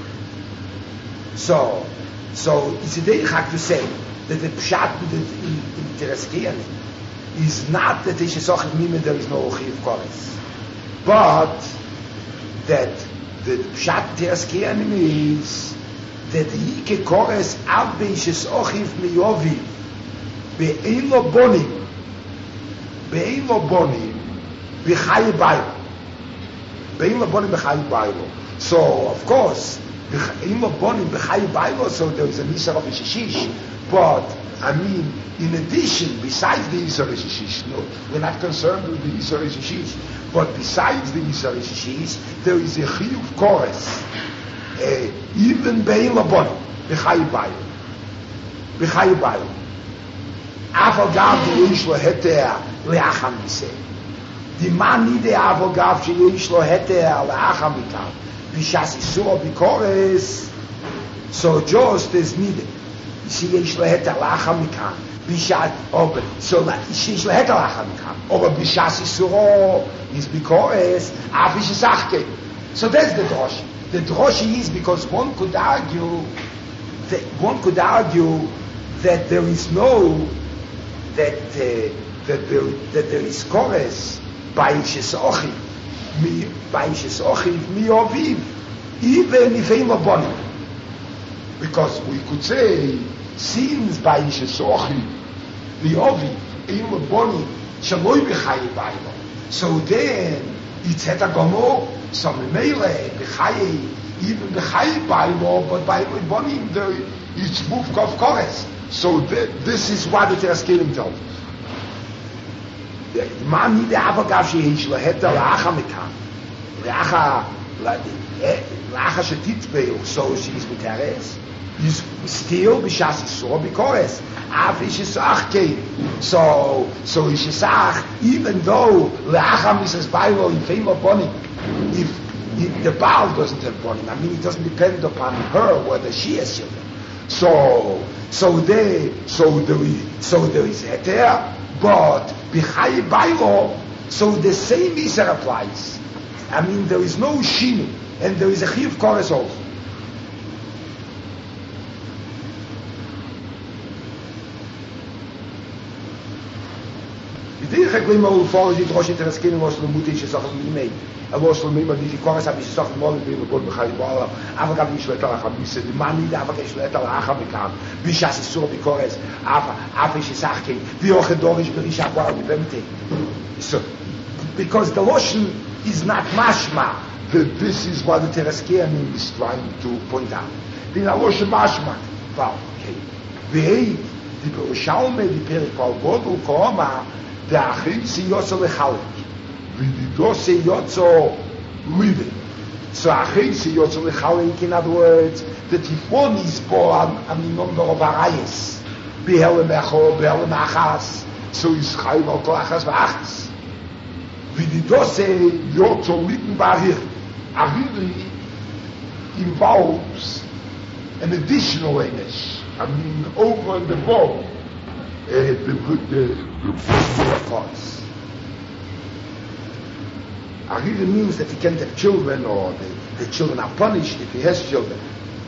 So, so it's a day to say that the pshat in the Tereskiani is not that it's a sochit mime, there is no chiv kores, but that the pshat Tereskiani is that he ke kores av beishes ochiv miyovi be'ein lo bonim be'ein lo bonim b'chai baylo be'ein lo bonim b'chai baylo. So, of course, so there is an Isar of Ishishish, but I mean, in addition, besides the Isar of Ishishish, no, we're not concerned with the Isar of Ishishish, but besides the Isar of Ishishish, there is a Chiyuv Kores, uh, even Be'in Labon, B'chai Bayo, B'chai Bayo. Afal Gav Yesh Lo Heter Le'acham Yiseh. The man nide Afal Gav Yesh Lo Heter Le'acham Yiseh. Bishas Isur Bikores, so just as needed. Sheyesh leheter lacham mikan. Bishat, oh, so sheyesh leheter lacham mikan. Or Bishas Isur is Bikores, Afish Isachke. So that's the drosh. The drosh is because one could argue that one could argue that there is no that uh, that there that there is kores by Shesochi. Mi by Shesochiv mi oviv, even if ain't bonim, because we could say since by Shesochiv mi oviv ain't bonim shaloi b'chai baylo, so then it's het agomo so meile b'chai even b'chai baylo, but by bonim there it's move of kores. So th- this is what the Tereskinim tells us. Man niet de avagav shehish leheter laacha mekan laacha laacha shetitbeil, so she is mitares is still b'shas Yisur b'kores af ish isachke, so so ish isach even though laacha misas baylo in favor bonim, if, if the Baal doesn't have bonim, I mean it doesn't depend upon her whether she has children, so so they so there is so there is heter. But b'chai baylo, so the same Isar applies. I mean, there is no shinu, and there is a chiv kores also. B'derech ha'klim ha'ul follows the drosh Tereskinim was the muti shesachas mimei. Er was the mimei the kores ha'bi shesachas mimei b'bod b'chai baylo. Avagav yishletar ha'chabise the mani the avagav yishletar ha'chamikam b'shas Yisur b'kores ava ava shesachke v'yochedorish b'risha gwar b'bemte. So because the lotion is not mashma that this is what the Tereskinim is trying to point out. The lotion mashma. Wow. Okay. V'hei the Yerushalmi the perikol godul kooma the achim si yotzo lechalik v'dido si yotzo living. So achim si yotzo lechalik, in other words, that if one is born on the number of arayes b'helem echo b'helem achas, so is chayv al kol achas v'achas. V'dido si yotzo living b'arich really involves an additional enesh. I mean, over and above uh, the the the parts. Ahira means that he can't have children, or the, the children are punished if he has children.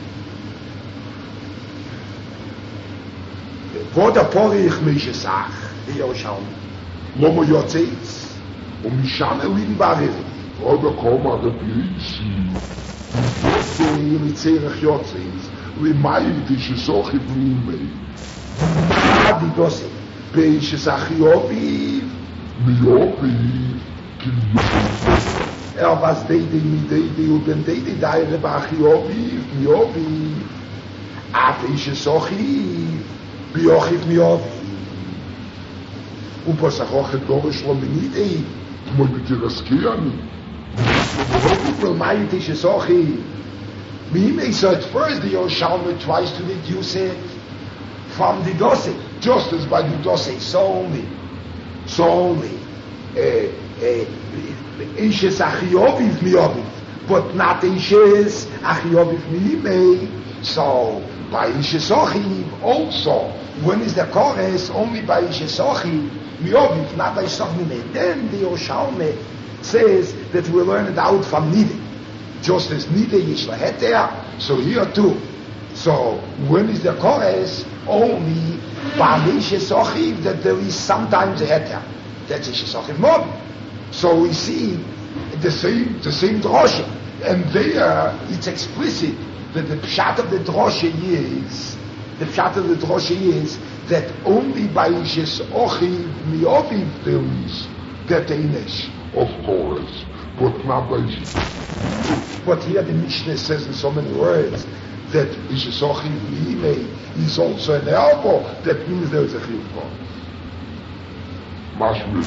Voda porich meishesach the Yerushalmi lomo yotzes umishane lin barir oder Koma Rebbeisi, die Litzerich Yotzis, Limaidische Sochi Blumei, Adi Dossi, Beische Sachiobi, Miobi, er was Deidi, Deidi, und den Deidi, Deire Bachiobi, Miobi, Adische Sochi, Biochiv Miobi, und was auch auch Dore Shlominidei, Moi bitte riskieren. Romantische Sache. Mime, so at first the Yerushalmi tries to deduce it from the Dose, just as by the Dose, so only, so only, Ishes Achioviv Mioviv, but not Ishes Achioviv Mime, so by Ishes Achiv also, when is the chorus? Only by Ishes Achiv Mioviv, not by Ishes Achiv. Then the Yerushalmi says that we learn it out from Nide. Just as Nide Yishla Heter, so here too. So when is the chorus? Only by Ishes Achiv that there is sometimes a Heter. That's Ishes Achiv Mioviv. So we see the same the same drosha. And there it's explicit that the pshat of the drosha is the pshat of the drosha is that only by Ishes Achiv Mioviv there is that Einesh. Of course, but not by Ishes. But here the Mishnah says in so many words that Ishes Achiv Mime is also an elbow. That means there is a chiyuv God. Mashmir.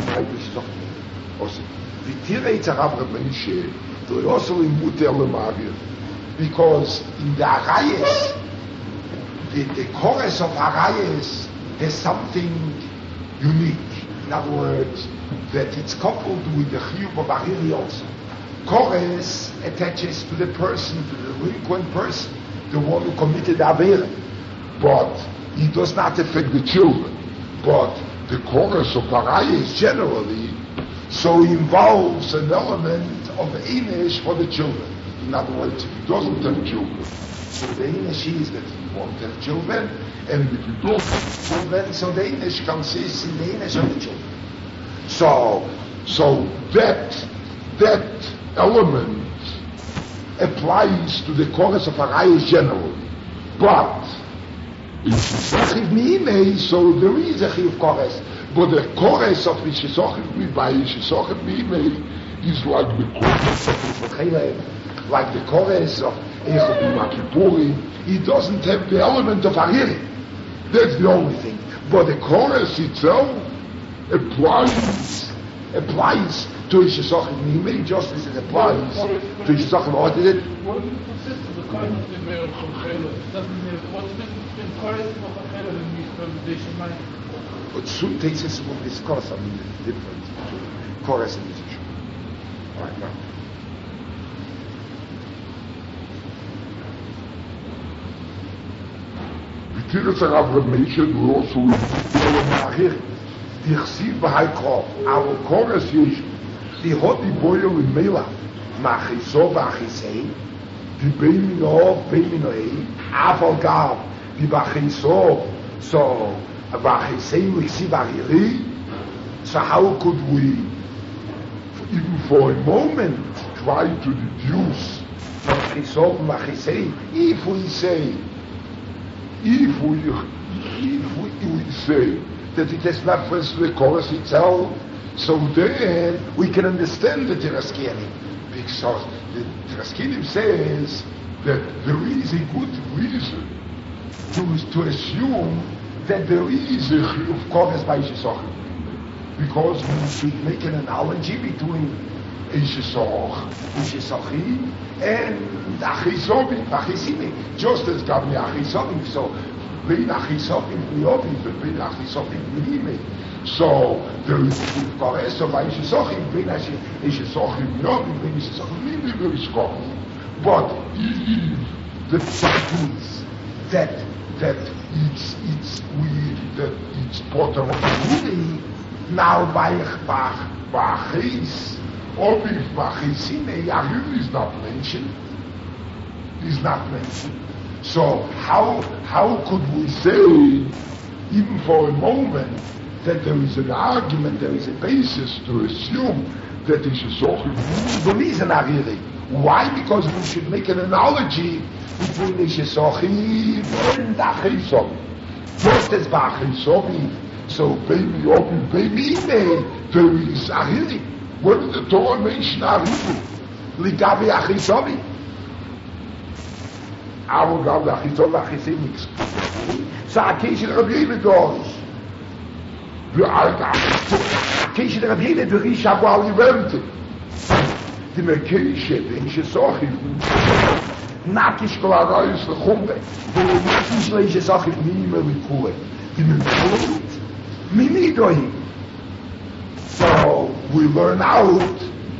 Because in the Arayas, the, the chorus of Arayas has something unique. In other words, that it's coupled with the chiyuv of Ariri also. Chorus attaches to the person, to the delinquent person, the one who committed Avera. But it does not affect the children. But the chorus of Arayas generally so involves an element of Einesh for the children. In other words, if he doesn't have children, so the Einesh is that he won't have children, and if he doesn't have children, so the Einesh consists in the Einesh of the children. So, so that, that element applies to the chorus of Arayas generally. But, if Achiv Mime, so there is a Chiv chorus. But the chorus of Ishes Achiv Mime by Ishes Achiv Mime is like the chorus of like the chorus of Echad Makipuri. It doesn't have the element of Ariri. That's the only thing. But the chorus itself applies applies to Ishes Achiv Mime just as it applies to Ishes Achiv. What is it? What consists of the kind of the Meir Chachela? Doesn't mean what's the difference between chorus of Chachela and the Shemai? But soon cases will discuss, I mean, the difference between chorus and musician. Right now. V'tiras harav Reb Meisher will also repeat the Chsiv b'Haikro, our chorus is the hoti boil in Mela, machiso v'achisei, the beimino beiminoei, aval gav, the bachiso, so v'achisei l'chsiv ariri. So how could we, even for a moment, try to deduce machiso v'achisei? If we say, if we, if we, we say that it has reference to the chorus itself, so then we can understand the Teraskinim, because the Teraskinim says that there is a good reason to, to assume that there is a chiyuv chorus by Ishes Achiv, because we make an analogy between Ishes Achiv and Achisovim, Achisimi, just as Gavni Achisovim, so Bein Achisovim Miyovim and Bein Achisovim Miyime. So there is a chorus of Ishes Achiv, Bein Ishes Achiv Miyovim, Bein Ishes Achiv Miyime, there is chorus. But if the fact is that that it's it's we that it's part of the now by by Bachis or if Bachisine Yahud is not mentioned, is not mentioned. So how how could we say, even for a moment, that there is an argument, there is a basis to assume that is a sochi. The reason Ariri. Why? Because we should make an analogy between the Shesochi and the Achisobi. Just as the Achisobi, so baby open, baby me, there is Ariri. What did the Torah mention Ariri? Ligabi Achisobi. Our God, Achisobi, Achisobi. So Achisobi, Rabbi Yehuda. The Achisobi, Rabbi Yehuda, the Risha, while he went. Die Merkische, den Shesochim, nakish kol arayus lechumre, nakish le Shesochim nime likure, die Merkut, mimidohi. So, we learn out,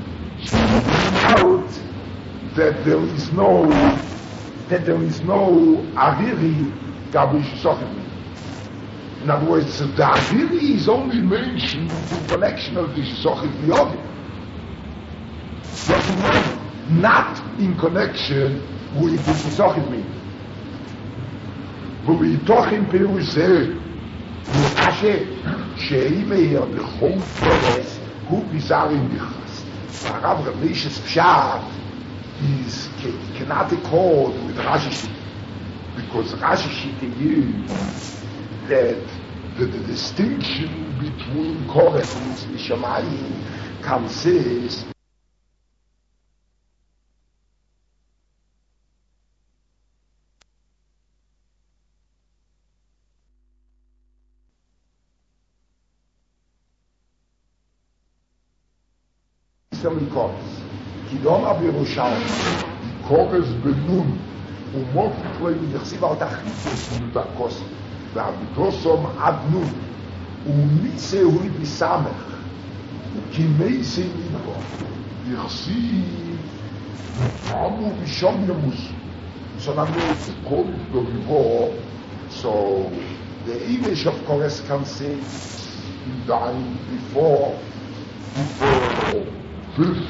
out, that there is no, that there is no Ariri, gabi Shesochim. In other words, the Ariri is only mentioned in the connection of the Shesochim Yovim. Not in connection with the Shesochim me. ובתוכן פירוש זה, מוקשה, שאי מאיר לכל פרס, הוא ביזארים נכנס. הרב רבישס פשט is cannot be called with Rashi Shita, because Rashi Shita used that the, the distinction between Koresh and Shamayim consists Kores. Kidom Abirushalmi. Kores benun. Umot Kloim Yechsiva Otachritus Mutakos. V'Abitosom Ad Nun. Umitze Hui Bisamech. Ukimeisi Nidro. Yechsiv. Amu Bishom Yemus. So that means called the Rivo. So the English of Kores can say dying before before fifth,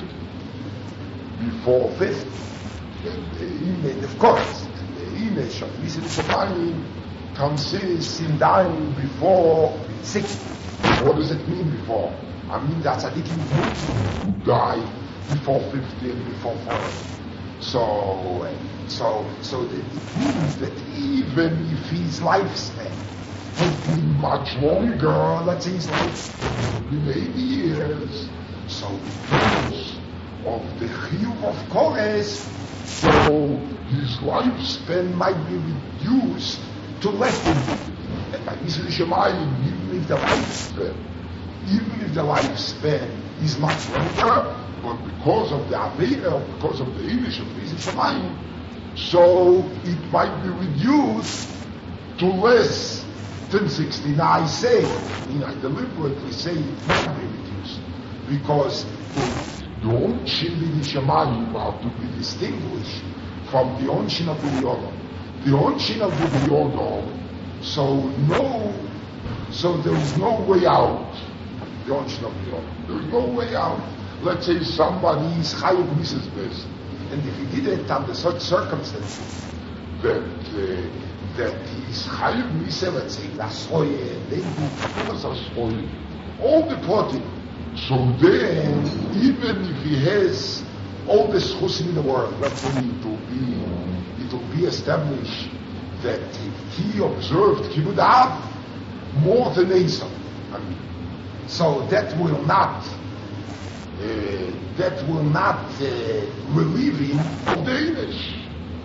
before fifth, and the image, of course, the image of Mishra Shamayim consists in dying before sixty. What does it mean before? I mean that Tzaddikim who die before fifty and before forty. So, so, so that it means that even if his lifespan has been much longer, let's say his lifespan been eighty years, so because of the chiyuv of Kores, so his lifespan might be reduced to less than and by Mishra Shamayim, even if the lifespan, even if the lifespan is much longer, but because of the Avera, because of the image of Mishra Shamayim, so it might be reduced to less than sixty. Now I say, I mean, I deliberately say it might be reduced, because the Onshin B'Nishamayim are to be distinguished from the Onshin of the Yodom. The Onshin of the Yodom, so no, so there is no way out. The Onshin of the Yodom, there is no way out. Let's say somebody is Chayav Misses Best, and if he did it under such circumstances, that uh, that he is Chayav Misses, let's say Nasoye, Lebu, all the plotting. So then, even if he has all the schusim in the world, let's say it will be, it will be established that he observed Kibbud Av more than Esau. I mean, so that will not, uh, that will not uh, relieve him of the Einesh.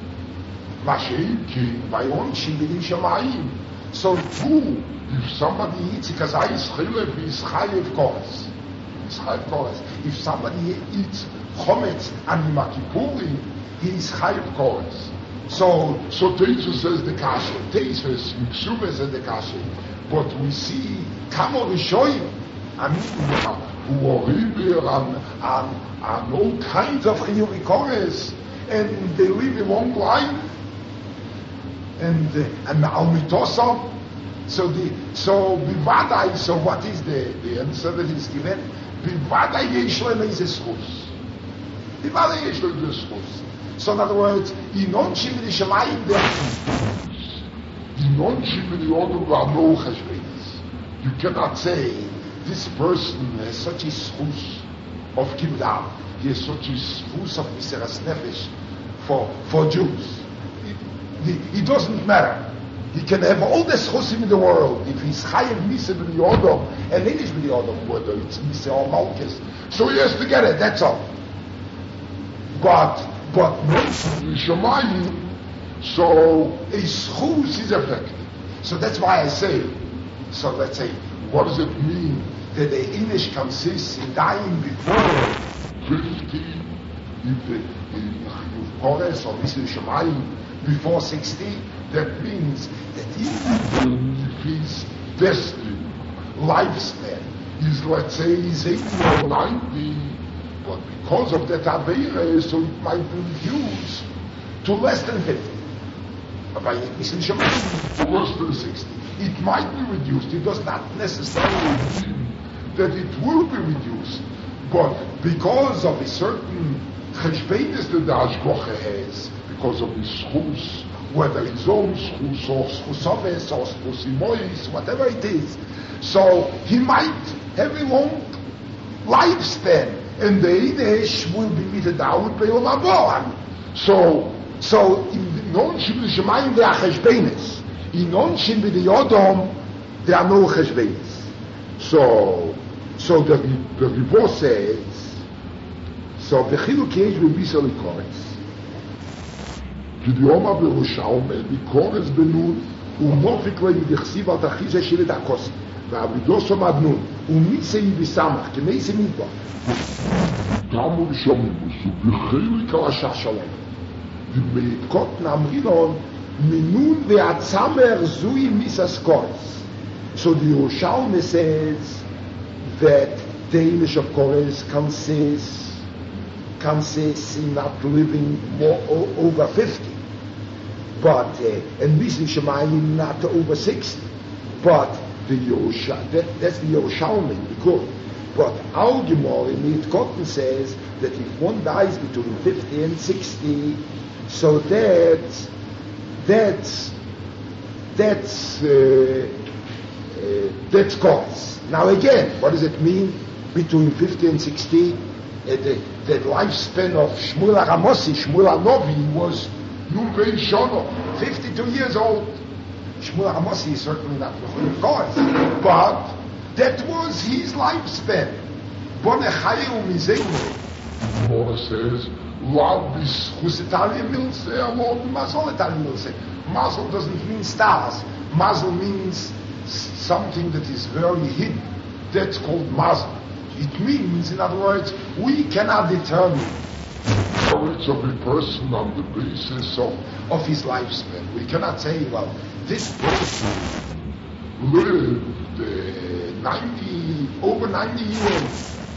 Mashiach, by Onshin B'Nim Shamayim. So too, if somebody eats Kazayis Chilev, is Chayev Kores. If somebody eats chometz and Yom Kippurim, he is chayav kores. So, so Teisha says the kasha. Teisha Miksuva says the kasha. But we see Kamo Rishoyim, I mean, who are really on, on, on all kinds of chiyuv kores, and they live a long life, and uh, and al mitosam. So the so bivadai. So what is the the answer that is given? Bivada yesh lem is a schus. Bivada yesh lem is a schus. So in other words, in onshim v'nishamayim de'achim. In onshim v'niyodom v'ano cheshbeis. You cannot say this person has such a schus of Kibbutz. He is such a schus of Miseras Nefesh for, for Jews. It, it, it doesn't matter. He can have all the schusim in the world. If he's chayev misa b'yodom and English b'yodom, whether it's misa or malchus, so he has to get it. That's all. But but Shemayim, so a schus is affected. So that's why I say. So let's say, what does it mean that the English consists in dying before fifty? If the if Kores or Misa Shemayim before sixty? That means that if his destiny, lifespan is, let's say, is eighty or ninety, but because of that Aveira, so it might be reduced to less than fifty. By less than sixty. It might be reduced. It does not necessarily mean that it will be reduced. But because of a certain cheshbenis that the Hashgacha has, because of his schus, whether it's own schus or schusoves or schusimois, whatever it is. So he might have a long lifespan, and the Eidesh will be meted out by Yom Haba. So, so in non-shim l'shemayim there are cheshbenis. In non-shim b'yodom there are no cheshbenis. So, so the the Rebbe says, so b'chiluk yesh b'bisa l'koretz. Dioma Yerushalmi, Bikores Benun, ומופק להם דכסיב על תחיזה של את הכוס, ועבדו סומדנון, ומיצי בסמך, כמייסי מדבר. תמו לשמוס, ובחלק על השחשלם. ובעתקות נאמרינון, מינון והצמר זוי מיסס קורס. So the Yerushalmi says that the English of Kores consists consists in not living more o- over fifty, but uh, and Misa Shemayim not over sixty. But the Yerusha, that, that's the Yerushalmi, because. But our Gemara in Mid Cotton says that if one dies between fifty and sixty, so that's that's that's uh, uh, that's cause. Now again, what does it mean between fifty and sixty? Uh, the, the lifespan of Shmuel HaRamossi, Shmuel HaNovi, was Nuvei Shono, fifty-two years old. Shmuel HaRamossi is certainly not of course, but that was his lifespan. Bonechayeu Mizenu. Mora says, Love is Italian will say, or Mazel Italian will say. Mazel doesn't mean stars. Mazel means something that is very hidden. That's called Mazel. It means, in other words, we cannot determine the courage of a person on the basis of, of his lifespan. We cannot say, well, this person lived uh, ninety, over ninety years.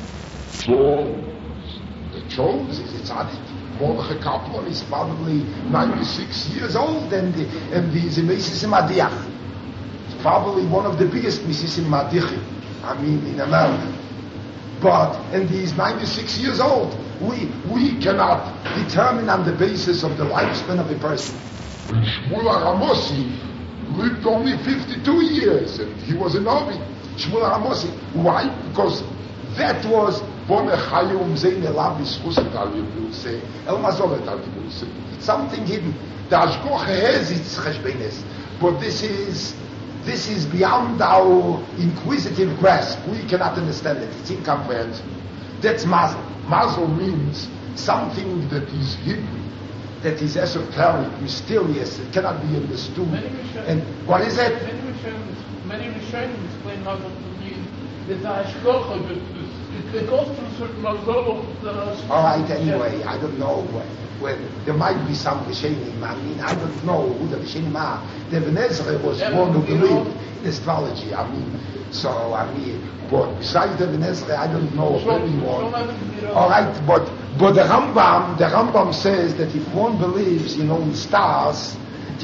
So, It shows is a tzaddik. Mordechai Kaplan is probably ninety-six years old, and the, and he's a Mesisim Madiach. It's probably one of the biggest Mesisim Madichim, I mean, in America. But, and he's ninety-six years old. We we cannot determine on the basis of the lifespan of a person. And Shmuel HaRamossi lived only fifty-two years, and he was a Novi. Shmuel HaRamossi. Why? Because that was Bonechayum Zein Elabis Chusetalim will say, El Mazoletalim will say. It's something hidden. The Hashgacha has its cheshbenes, but this is this is beyond our inquisitive grasp. We cannot understand it. It's incomprehensible. That's Mazel. Mazel means something that is hidden, that is esoteric, mysterious, it cannot be understood. And what is it? Many Rishonim, many Rishonim explain Mazel to mean that the Hashgacha, it goes through certain Mazel of the... All right, anyway, I don't know. Well, there might be some Rishonim. I mean, I don't know who the Rishonim are. The Ibn Ezra was Yeah, one who you believed know. in astrology. I mean, so, I mean, but besides the Ibn Ezra, I don't know of anyone. All right, but but the Rambam, the Rambam says that if one believes, you know, in stars,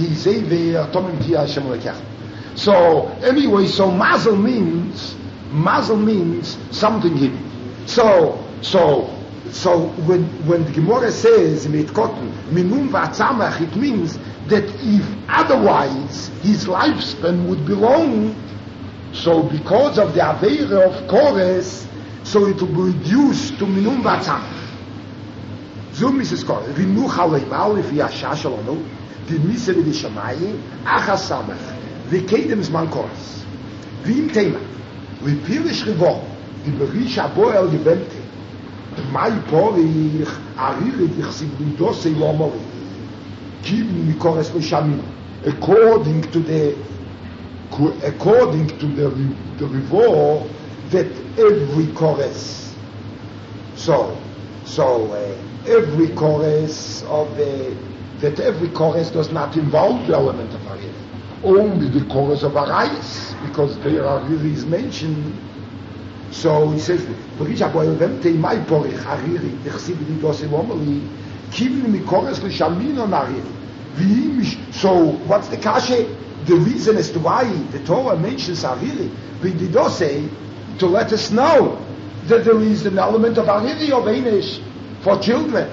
so anyway, so Mazel means Mazel means something hidden. So so so when when the Gemara says mit cotton minum v'atzamach, it means that if otherwise his lifespan would be long, so because of the Aveira of Kores, so it will be reduced to minum batzam. Zum is es kor. Vi nu khale mal vi yashashalo no. Di mise vi shamayi achasamach. Vi kedem zman kors. Vi im tema. Vi pilish rivon. Di berish aboel gebente. Mai porich arire dich sin dose lomori. Kim mi kors mi shamin. According to the according to the the rivon that every chorus, so so uh, every chorus of the that every chorus does not involve the element of Ariri, only the chorus of Arayis, because there Ariri is mentioned. So he says, my porich Ariri, the dose lomali, kim mi chorus li shamin on Ariri. So what's the kashe? The reason as to why the Torah mentions Ariri, b'didose, to let us know that there is an element of Ariri of Einish for children.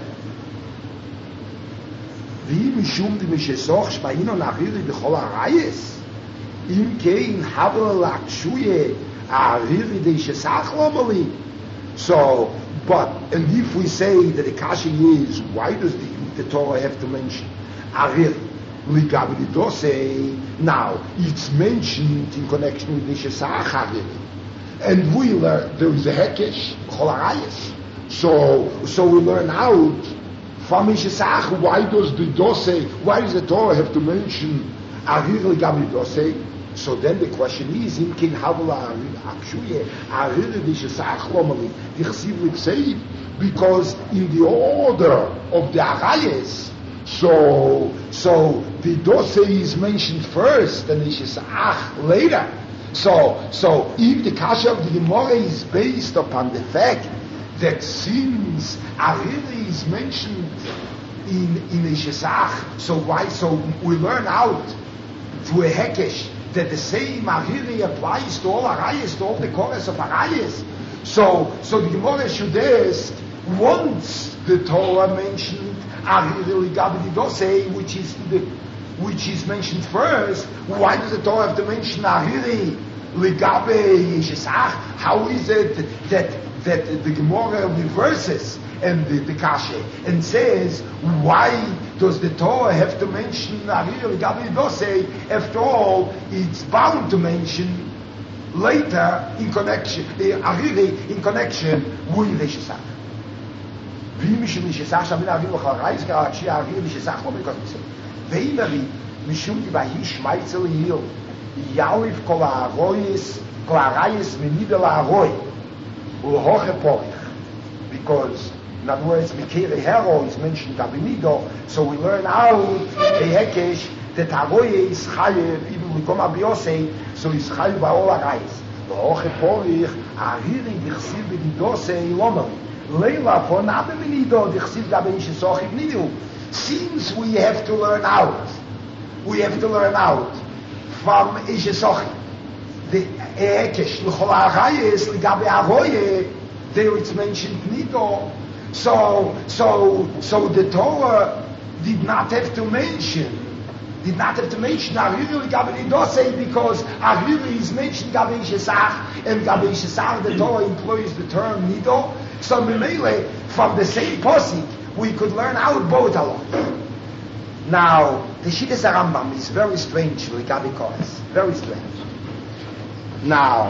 Wie mishum di mishesoch shmainon Ariri b'chol harayis, im kein havel lakshuye Ariri de shesach lomali. So, but and if we say that the kasha is, why does the, the Torah have to mention Ariri? Now, it's mentioned in connection with Nishesach Ariri. And we learn there is a hekesh cholarayis. So, so we learn out from Nishesach. Why does the dose? Why does the Torah have to mention Ariri Gabi dose? So then the question is, in kin havla akshuye Ariri Nishesach lomali dichsiv l'kseid, because in the order of the arayis. So, so the dose is mentioned first, and the shesach later. So, so if the kasha of the Gemara is based upon the fact that since Ariri is mentioned in in the shesach, so why? So we learn out through a hekesh that the same Ariri applies to all arayis, to all the chorus of arayis. So, so the Gemara should ask, once the Torah mentioned Ariri Gabi Dose, which is the, which is mentioned first, why does the Torah have to mention Ariri Ligabe Shesach? How is it that that the Gemara reverses and the, the Kashe and says, why does the Torah have to mention Ariri Ligabe Dose? After all, it's bound to mention later in connection Ariri in connection with the Shesach. Wie mich nicht gesagt, ich bin auch noch reis gehabt, ich habe mich gesagt, warum ich das nicht. Weimeri, mich um die bei Schmeizel hier, Yalif Kolarois, Kolarais Minidela Roy, Hoche Porich, because in other words, Mikere Hero is mentioned Gabinido, so we learn out the Hekesh that Haroye is Chayev, even we come Abiose, so is Chayev Baola Reis. Hoche Porich, Ariri Dichsiv Bididose Ilomel. Leila for Nabeminido, the Chsiv Gaben Shesochiv Nidu. Since we have to learn out, we have to learn out from Ishesochiv, the Ekesh, L'chol HaRayes, L'gabe HaRoye, there it's mentioned Nido. So, so, so the Torah did not have to mention, did not have to mention Ariri L'gabe Nidose, because Ariri is mentioned Gabe Shesach, and Gabe Shesach, the Torah employs the term Nido. So Mimele, from the same posik, we could learn out both along. Now, the Shittas Rambam is very strange, Ligabi Kores. Very strange. Now,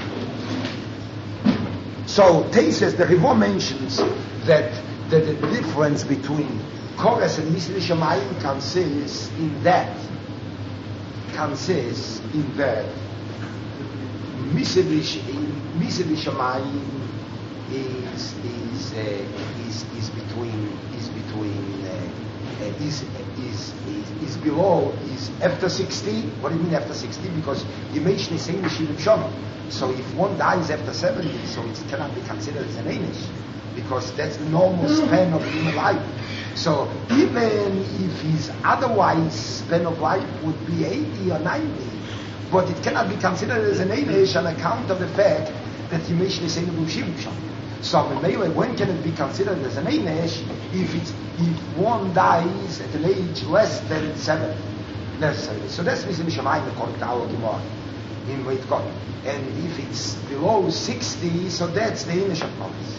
so Tesis, the Rivon mentions that, that the difference between Kores and Misli Shamayim consists in that, consists in that Misli Shamayim is is uh, is is between is between uh, uh, is, is is is below is after sixty. What do you mean after sixty? Because you mentioned the same Shivim Shom. So if one dies after seventy, so it cannot be considered as an Einish, because that's the normal span of human life. So even if his otherwise span of life would be eighty or ninety, but it cannot be considered as an Einish on account of the fact that you mentioned the same Shivim Shom. So when can it be considered as an Einesh if it's if one dies at an age less than seven? Necessarily. So that's Mizim Shamayim according to our Gemara in Veit God. And if it it's below sixty, so that's the initial promise.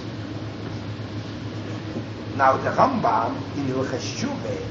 Now the Rambam in Hilchos Teshuvah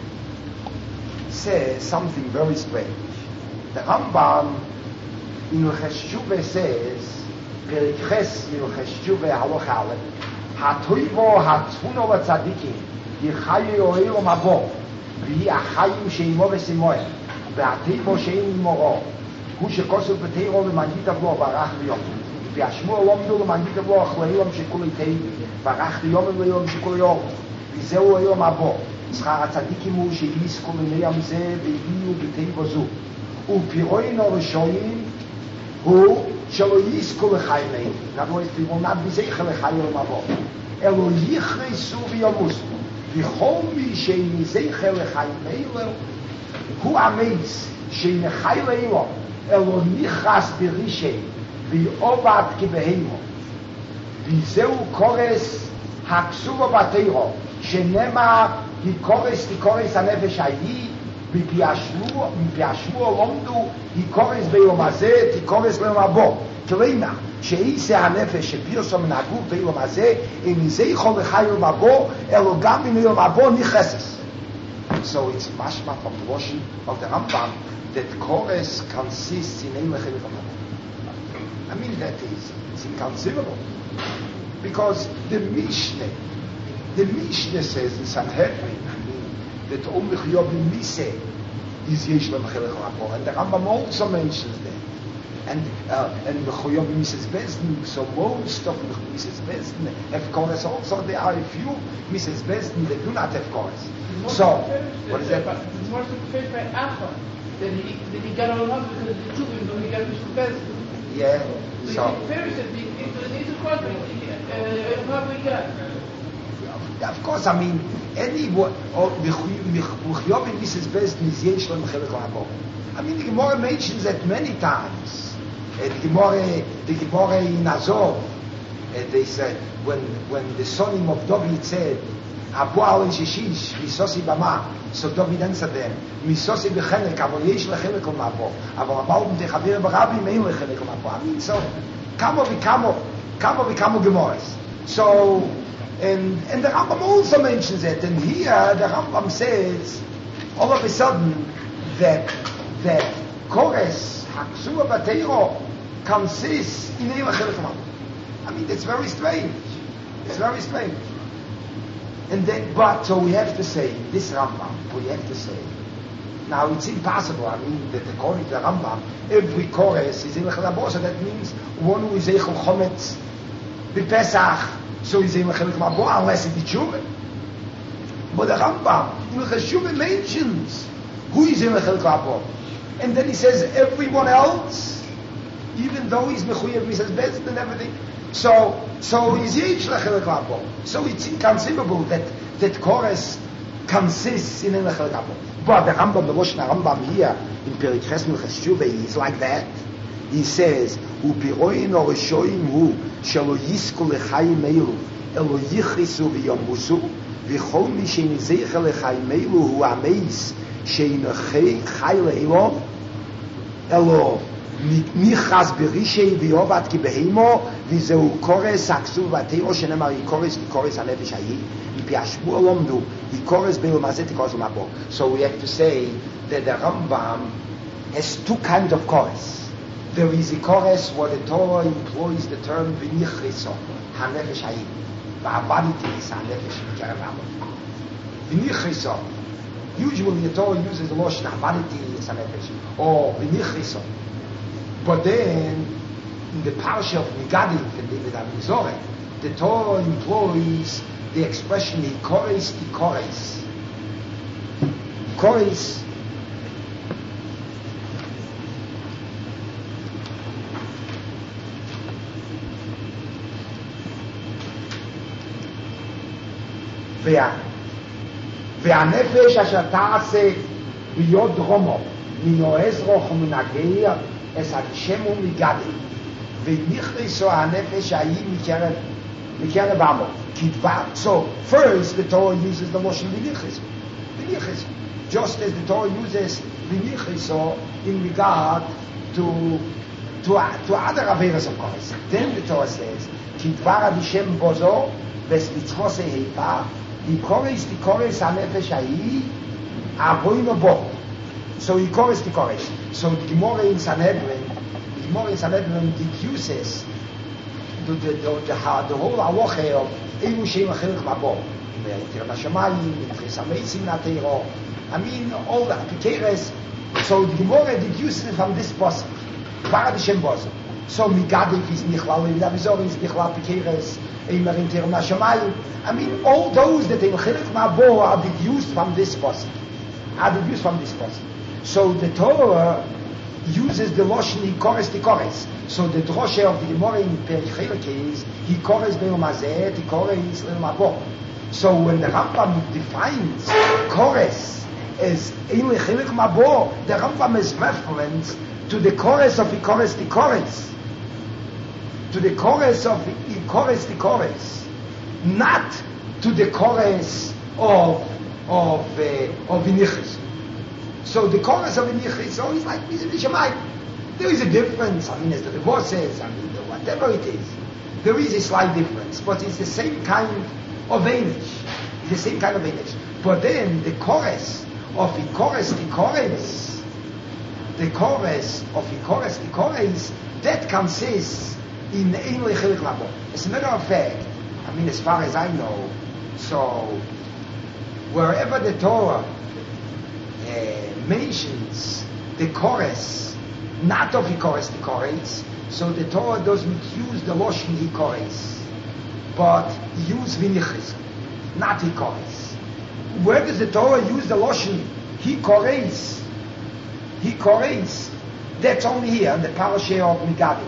says something very strange. The Rambam in Hilchos Teshuvah says, Perik Ches Hilchos Teshuvah Halacha Aleph, Hatoivo Hatfuno L'Tzadikim Yichayu Yoel Mabo V'hi Achayim Sheimo V'Simoel V'Hatoivo Shein Moro Hu Shekosov B'Teiro V'Magita V'lo Barach V'Yom V'Yashmu Olomdu V'Magita V'lo Achleilom Shekul Itei Barach V'Yom V'Yom Shekul Yom V'Zeu Yoel Mabo שכר הצדיקים הוא שיזכו לנעם זה והגיעו בטבע זו ופירוין הראשונים הוא שלא יזכו לחיים מהם נבוא את פירונת בזכר לחיים למבוא אלו יכרסו וימוסו וכל מי שמזכר לחיים מהם הוא המייס שנחי לאילו אלו נכרס ברישי ועובד כבהמו וזהו קורס הכסובו בתירו שנאמר היא קורס, היא קורס הנפש ההיא, ופיאשמו, ופיאשמו לומדו, היא קורס ביום הזה, היא קורס ביום הבא. כלומר, שאיסה הנפש שפירסום מן הגוף ביום הזה, אם זה יכול לחי יום הבא, אלו גם מן יום הבא נכסס. So it's mashma from the Roshi of the Rambam that chorus consists in ein lechel v'mabah. I mean that is, it's inconceivable. Because the Mishnah The Mishnah says in Sanhedrin that Om L'Chiyov Mise is Yesh L'Mechelech L'Apor, and the Rambam also mentions that. And uh, and L'Chiyov Mises Bezdin, so most of Mises Bezdin have chorus also. There are a few Mises Bezdin that do not have chorus. So, what is that? It's more superficial by Acha that he that he got along because of the children, so he got Mises Bezdin. Yeah. So. The Pharisees said it's a quadrant. How we got? Of course, I mean, any what L'Chiyov Mises Bezdin is Yesh L'Mechelech L'Apor. I mean, the Gemara mentions that many times. Uh, the Gemara, the Gemara in Azov, uh, they said when when the son of David said, "Abu al Shishish Misosi Bama," so David answered them, "Misosi B'Chelek, Avol Yesh L'Chelek L'Apor, Avol Abal B'Techaver B'Rabbi Mein L'Chelek L'Apor." I mean, so kamo v'kamo, kamo v'kamo Gemaras. So. And, and the Rambam also mentions it, and here the Rambam says, all of a sudden, that that Kores Haksua Bateiro consists in ein lechel v'mabah. I mean, that's very strange. It's very strange. And then, but so we have to say, this Rambam, we have to say, now it's impossible. I mean, that according to the Rambam, every Kores is ein lechel v'mabah, so that means one who is eichel chometz b'Pesach. So he's in L'Chelek L'Apor unless it's Teshuvah. But the Rambam in Teshuvah mentions who is in L'Chelek L'Apor, and then he says everyone else, even though he's Mechuyev, he says Bezdin and everything. So, so he's Yesh L'Chelek L'Apor. So it's inconceivable that that chorus consists in L'Chelek L'Apor. But the Rambam, the Rosh Rambam here in Perik Ches Hilchos Teshuvah is like that. He says, "Upiroin orashoim hu shelo yisku lechayim eilu elo yichrisu v'yamusu v'chol mi shenizecha lechayim eilu hu ameis sheinachei chay leilom elo nichas berishei v'yovad ki behemo v'zeu kores aksuv v'ateo shenemar yikores yikores hanefesh hayi mipi hashmu olomdu yikores be'elam hazeh tikores l'mabor." So we have to say that the Rambam has two kinds of chorus. There is a chorus where the Torah employs the term v'nichriso, hanefesh hayim. V'avaditi is hanefesh v'kerem v'nichriso. Usually the Torah uses the lashon avaditi is hanefesh or v'nichriso. But then in the parsha of Nigadim and David HaMizorah, the Torah employs the expression ikoris ikoris. Ikoris. והנפש אשר תעשה ביוד דרומו מנועז רוח ומנגר אס הגשם ומגדי ונכריסו הנפש ההיא מקרב מקרב עמו כי דבר. So first the Torah uses the lotion v'nichriso v'nichriso just as the Torah uses v'nichriso in regard to to, to other Averas of course. Then the Torah says, Ki dvar Hashem bozo, ves mitzvose heipa, he kores the kores hanefesh ha'i, avoino bo. So he kores the kores. So the Gemara in Sanhedrin, the Gemara in Sanhedrin deduces the, the, the, the, the whole halacha of Eilu Shem Achilach Mabo. I mean, all the Apikeres. So the Gemara deduces it from this pasuk. Dvar Hashem bozo. So Migadif is Nichlal, Yavizor is Nichlal Apikeres, Eimer in Tirna Shamayim. I mean, all those that in Chilach Mabo are deduced from this pasuk. Are deduced from this pasuk. So the Torah uses the Lashon he kores the kores. So the drosha of the Gemara in Perich is he kores be'il mazeh, he kores le'il mabo. So when the Rambam defines kores as Eile Chilach Mabo, the Rambam is reference to the kores of he kores the kores. To the kores of he kores the kores. Not to the kores of of uh, of Inichis. So the chorus of Inichis is always like there is a difference. I mean, as the divorce says, I mean, whatever it is, there is a slight difference, but it's the same kind of image. It's the same kind of image. But then the chorus of the chorus, the chorus, the chorus of the chorus, the chorus, that consists in Ein Lechilik Labo. As a matter of fact, I mean, as far as I know, so wherever the Torah uh, mentions the chorus, not of the chorus, the chorus, so the Torah doesn't use the Lashon the chorus, but use Vinichis, not the chorus. Where does the Torah use the Lashon he chorus? He chorus. That's only here in the parasha of Migadif.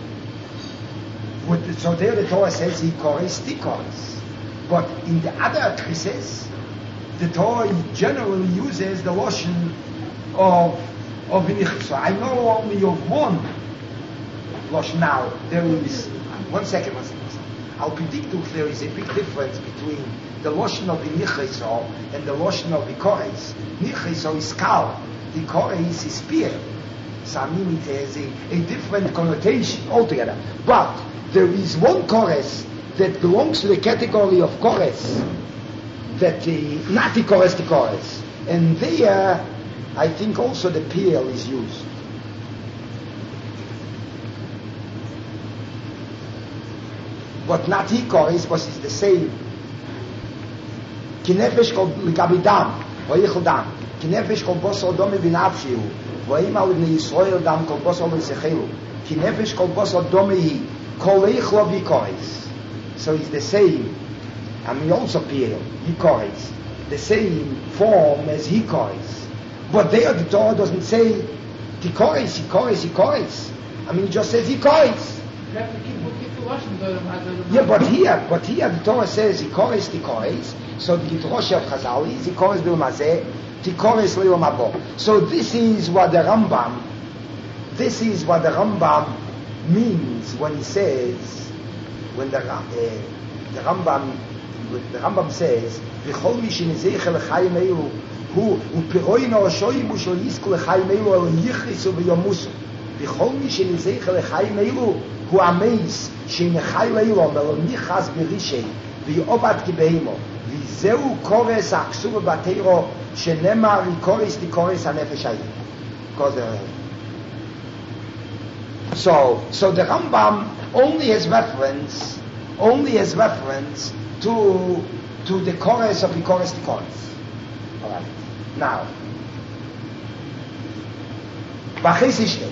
So there the Torah says he chorus, the chorus. But in the other krises, the Torah generally uses the Lashon of of Vinichis. So I know only of one Lashon now. There is one second, one second. I'll predict if there is a big difference between the Lashon of Vinichis and the Lashon of Vikoris. Vinichis is kal, Vikoris is spear. So I mean it has a, a different connotation altogether. But there is one chorus that belongs to the category of chorus, that the not the chorus, the chorus, and there I think also the peel is used. But not the chorus, but it's the same. Kinefesh kol likabidam, vayich dam. Kinefesh kol bosol dom binafshiu, vayima udne Yisrael dam kol bosol b'sechelu. Kinefesh kol bosol domehi, kol eichlo v'koris. So it's the same. I mean also peel, hikoris, the same form as hikoris. But there the Torah doesn't say hikoris, hikoris, hikoris. I mean it just says hikoris. You have to keep, keep the Lashon. Yeah, but here, but here the Torah says hikoris, hikoris. So the Gitrosha of Chazal is hikoris b'mazeh, hikoris le'omabo. So this is what the Rambam, this is what the Rambam means when he says, when the, uh, the Rambam, the Rambam says, "V'chol mi shenizeicha l'chayim eilu, hu u'piroin ha'oshoyim u'shol yizku l'chayim eilu al yichrisu v'yomusu. V'chol mi shenizeicha l'chayim eilu, hu ameis shenechai leilu melo nichas b'rishei v'yobat kibeimo v'zeu kores ha'ksur b'teiro shenemar yikoris t'koris ha'nefesh hayim." Because the So, so the Rambam only has reference, only has reference to to the chorus of the chorus, the chorus. All right. Now, Bachesishte,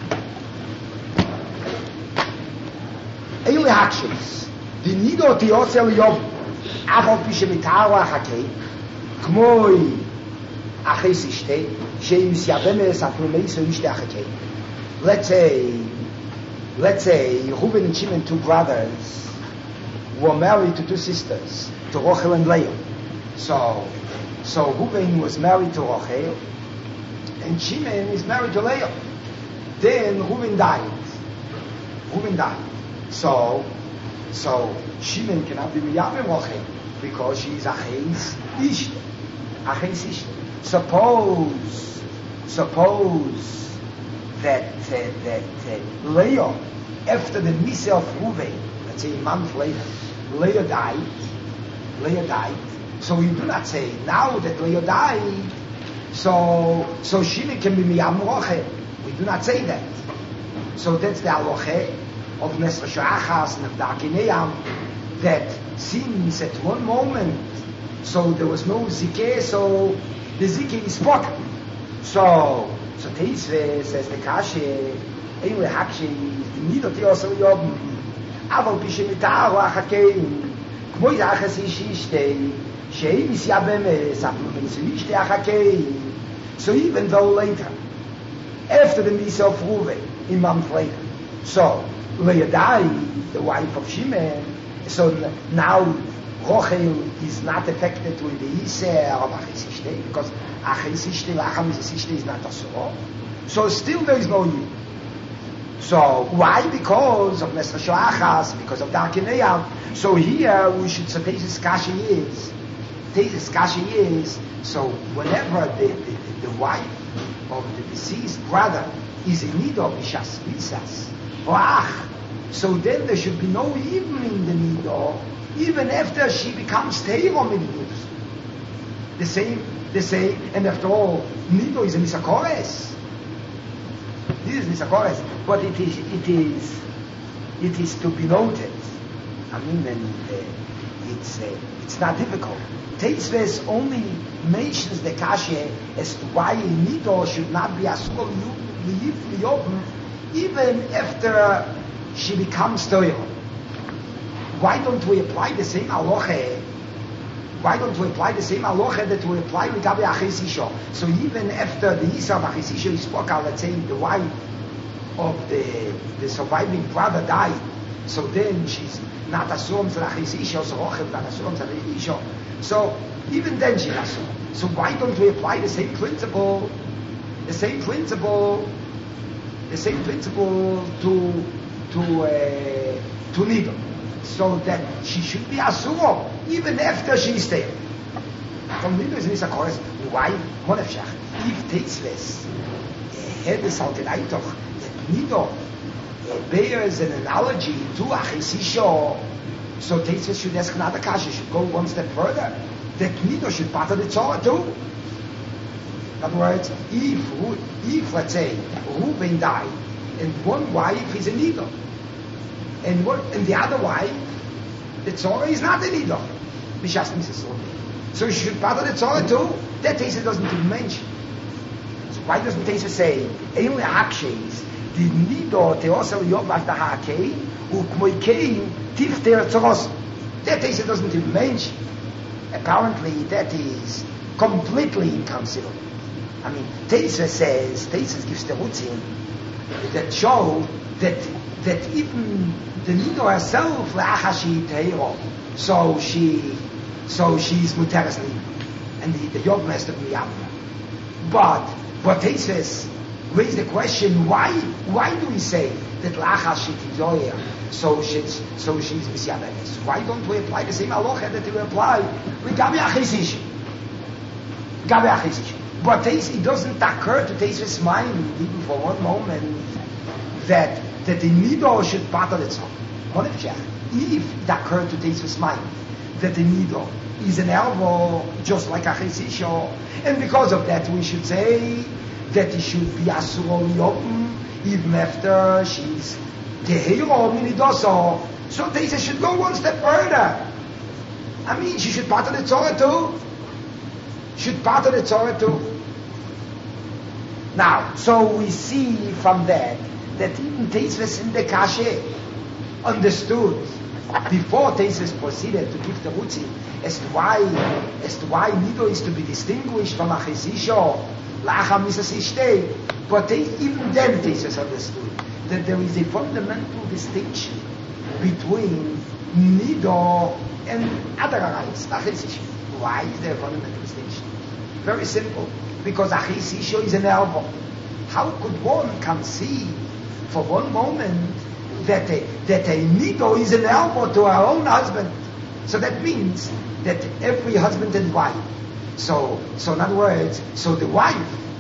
Eile Hakshis, the Nido Tiosel Yov, Achot Pishemitara Hakei, Kmoi Achesishte, Sheim Siabemes Afrumeis Ishte Hakei. Let's say, let's say, Reuben and Shimon, two brothers, were married to two sisters, to Rochel and Leah. So, so Reuben was married to Rochel, and Shimon is married to Leah. Then Reuben died. Reuben died. So, so Shimon cannot be Miyavim Rochel because she is Aches Ishte. Aches Ishte. Suppose, suppose. that uh, that uh, Leah, after the Misa of Ruvain, let's say a month later, Leah died. Leah died. So we do not say now that Leah died, so so Shimon can be miyam roche. We do not say that. So that's the halacha of Nesra Shachas and of Dakineam, that since at one moment, so there was no zikeh, so the zikeh is spoken. So so Teisve says the kashe, Eile Hakshe, the Nidot Yosel Yobn, Aval Pishimitar Achakein, Kmoy Achas Ishishte, Sheim is Yabeme, Sapum Ishte Achakein. So even though later, after the Misa of Ruvain, a month later, so Leah died, the wife of Shimon, so now Rochel is not affected with the Yiseh of Achisishte, because Achisishte, Lachamishte is not a so. So still there is no Yid. So why? Because of Nesra Shoachas, because of Darkineyam. So here we should say this Kashi is, this Kashi is, so whenever the, the, the, the wife of the deceased brother is in need of Ishas Visas, or Ach, so then there should be no even in the Nido, even after she becomes Teiro Midus. The same, the same, and after all, Nido is a Misakores. This is Misakores, but it is, it is, it is to be noted. I mean, and uh, it's uh, it's not difficult. Teisves only mentions the kashe as to why a Nido should not be asur liyif even after she becomes Teiro. Why don't we apply the same halacha? Why don't we apply the same halacha that we apply with Gabi Achis Isha? So even after the Yisra of Achis Isha is spoke out, let's say the wife of the the surviving brother died, so then she's not assumed to Achis Isha, so Rochel not assumed to Achis Isha. So even then she's assumed. So why don't we apply the same principle, the same principle, the same principle to to uh, to Nido? So that she should be asur even after she's there. From Nido is this a chorus. Why? Monefshach. If Teisves had this out in Eitoch, that Nido bears an analogy to Achisisho, so Teisves should ask another kasha, should go one step further. That Nido should part of the Torah too. In other words, if, if let's say, Reuben died, and one wife is a Nido, and what, and the other wife, the Torah is not a Nido. So you should part of the Torah too. That Teisha doesn't even mention. So why doesn't Teisha say, Eile Hakshes, the Nido Teosel Yov Vashta Ha'akei, Ukmoikein Tifter Tzoros. That Teisha doesn't even mention. Apparently that is completely inconceivable. I mean, Teisha says, Teisha gives the Rutzin that show that that even the Nido herself, La'achashi Teiro, so she, so she's Muteres Nido, and the, the Yod Master Miyam. But, but he says, raise the question, why, why do we say that La'achashi Teiro, so she's, so she's Misyabenes? Why don't we apply the same halacha that we apply with Gabi Achisish? Gabi Achisish. But it doesn't occur to Teis's mind, even for one moment, that that the Nido should part of the Torah. If it occurred to Teis's mind that the Nido is an elbow just like a Chesisho, and because of that we should say that it should be Asur Yopim even after she's Tehiro Minidoso. So Teis should go one step further. I mean, she should part of the Torah too. Should part of the Torah too. Now, so we see from that that even Teisves in the Kashe understood before Teisves proceeded to give the Rutzi as to why as to why Nido is to be distinguished from Achisisho, La'acham Misasishtei. But they, even then Teisves understood that there is a fundamental distinction between Nido and other rights, Achisisho. Why is there a fundamental distinction? Very simple. Because Achisisho is an elbow. How could one conceive for one moment that a, that a Nido is an elbow to her own husband? So that means that every husband and wife, so so in other words, so the wife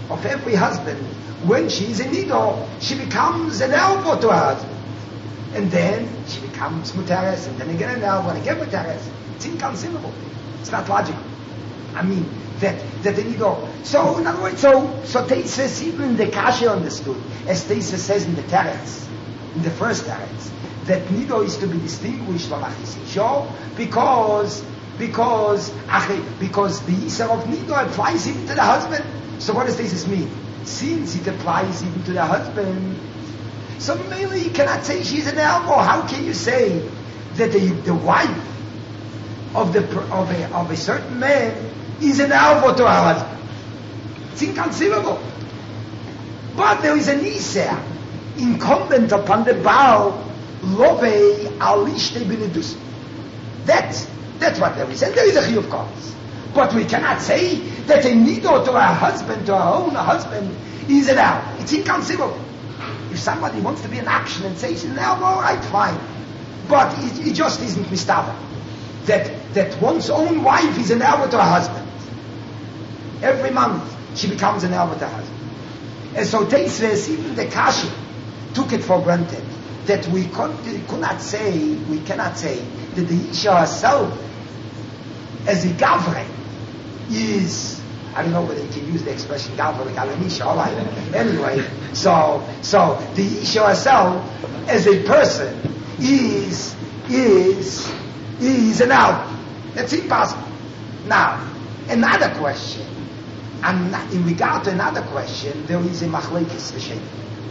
of every husband, when she is in Nido, she becomes an elbow to her husband. And then she becomes Muteres, and then again an elbow, and again Muteres. It's inconceivable. It's not logical. I mean, that that the Nido. So, in other words, so, so Teisves, even in the Kasha understood, as Teisves says in the Teretz, in the first Teretz, that Nido is to be distinguished from Achisisho, because because because the Isser of Nido applies even to the husband. So what does this mean? Since it applies even to the husband, so mainly you cannot say she's an elbow. How can you say that the, the wife of the of a of a certain man is an elbow to her husband? It's inconceivable. But there is an Isser incumbent upon the Baal, Love alishte benedus. That's that's what there is, and there is a chiyuv cause. But we cannot say that a nido to our husband, to our own husband, is an elbow. It's inconceivable. If somebody wants to be in action and say she's an elbow, all right, fine. But it, it just isn't mistava. That that one's own wife is an elbow to her husband. Every month she becomes an elbow to her husband. And so Teisves, even the Kashi, took it for granted that we could, could not say, we cannot say that the Isha herself, as a Gavre, is, I don't know whether you can use the expression Gavre, like an Isha, all right. Anyway, so, so the Isha herself, as a person, is, is, is an album. That's impossible. Now, another question, and in regard to another question, there is a machlekes v'shem.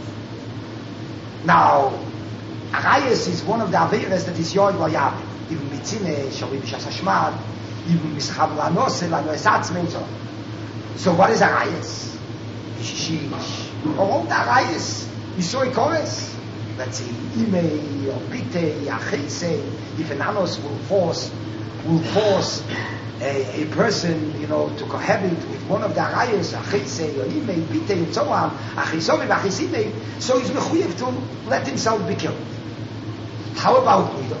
Now, Arayas is one of the Averes that is Yoy Loyav. Even Mitzine, Shorim Shasashmad, even Mischav Lanose, Lanoesatzme, so. So what is Arayas? Shishish. Or the Arayas, Yisoi Kores. Let's say, Ime, or Bite, Yachese, if an Anos will force, will force a, a person, you know, to cohabit with one of the Arayas, Achese, or Ime, Bite, and so on, Achisovi, Achisime, so he's mechuyev to let himself be killed. How about Nido?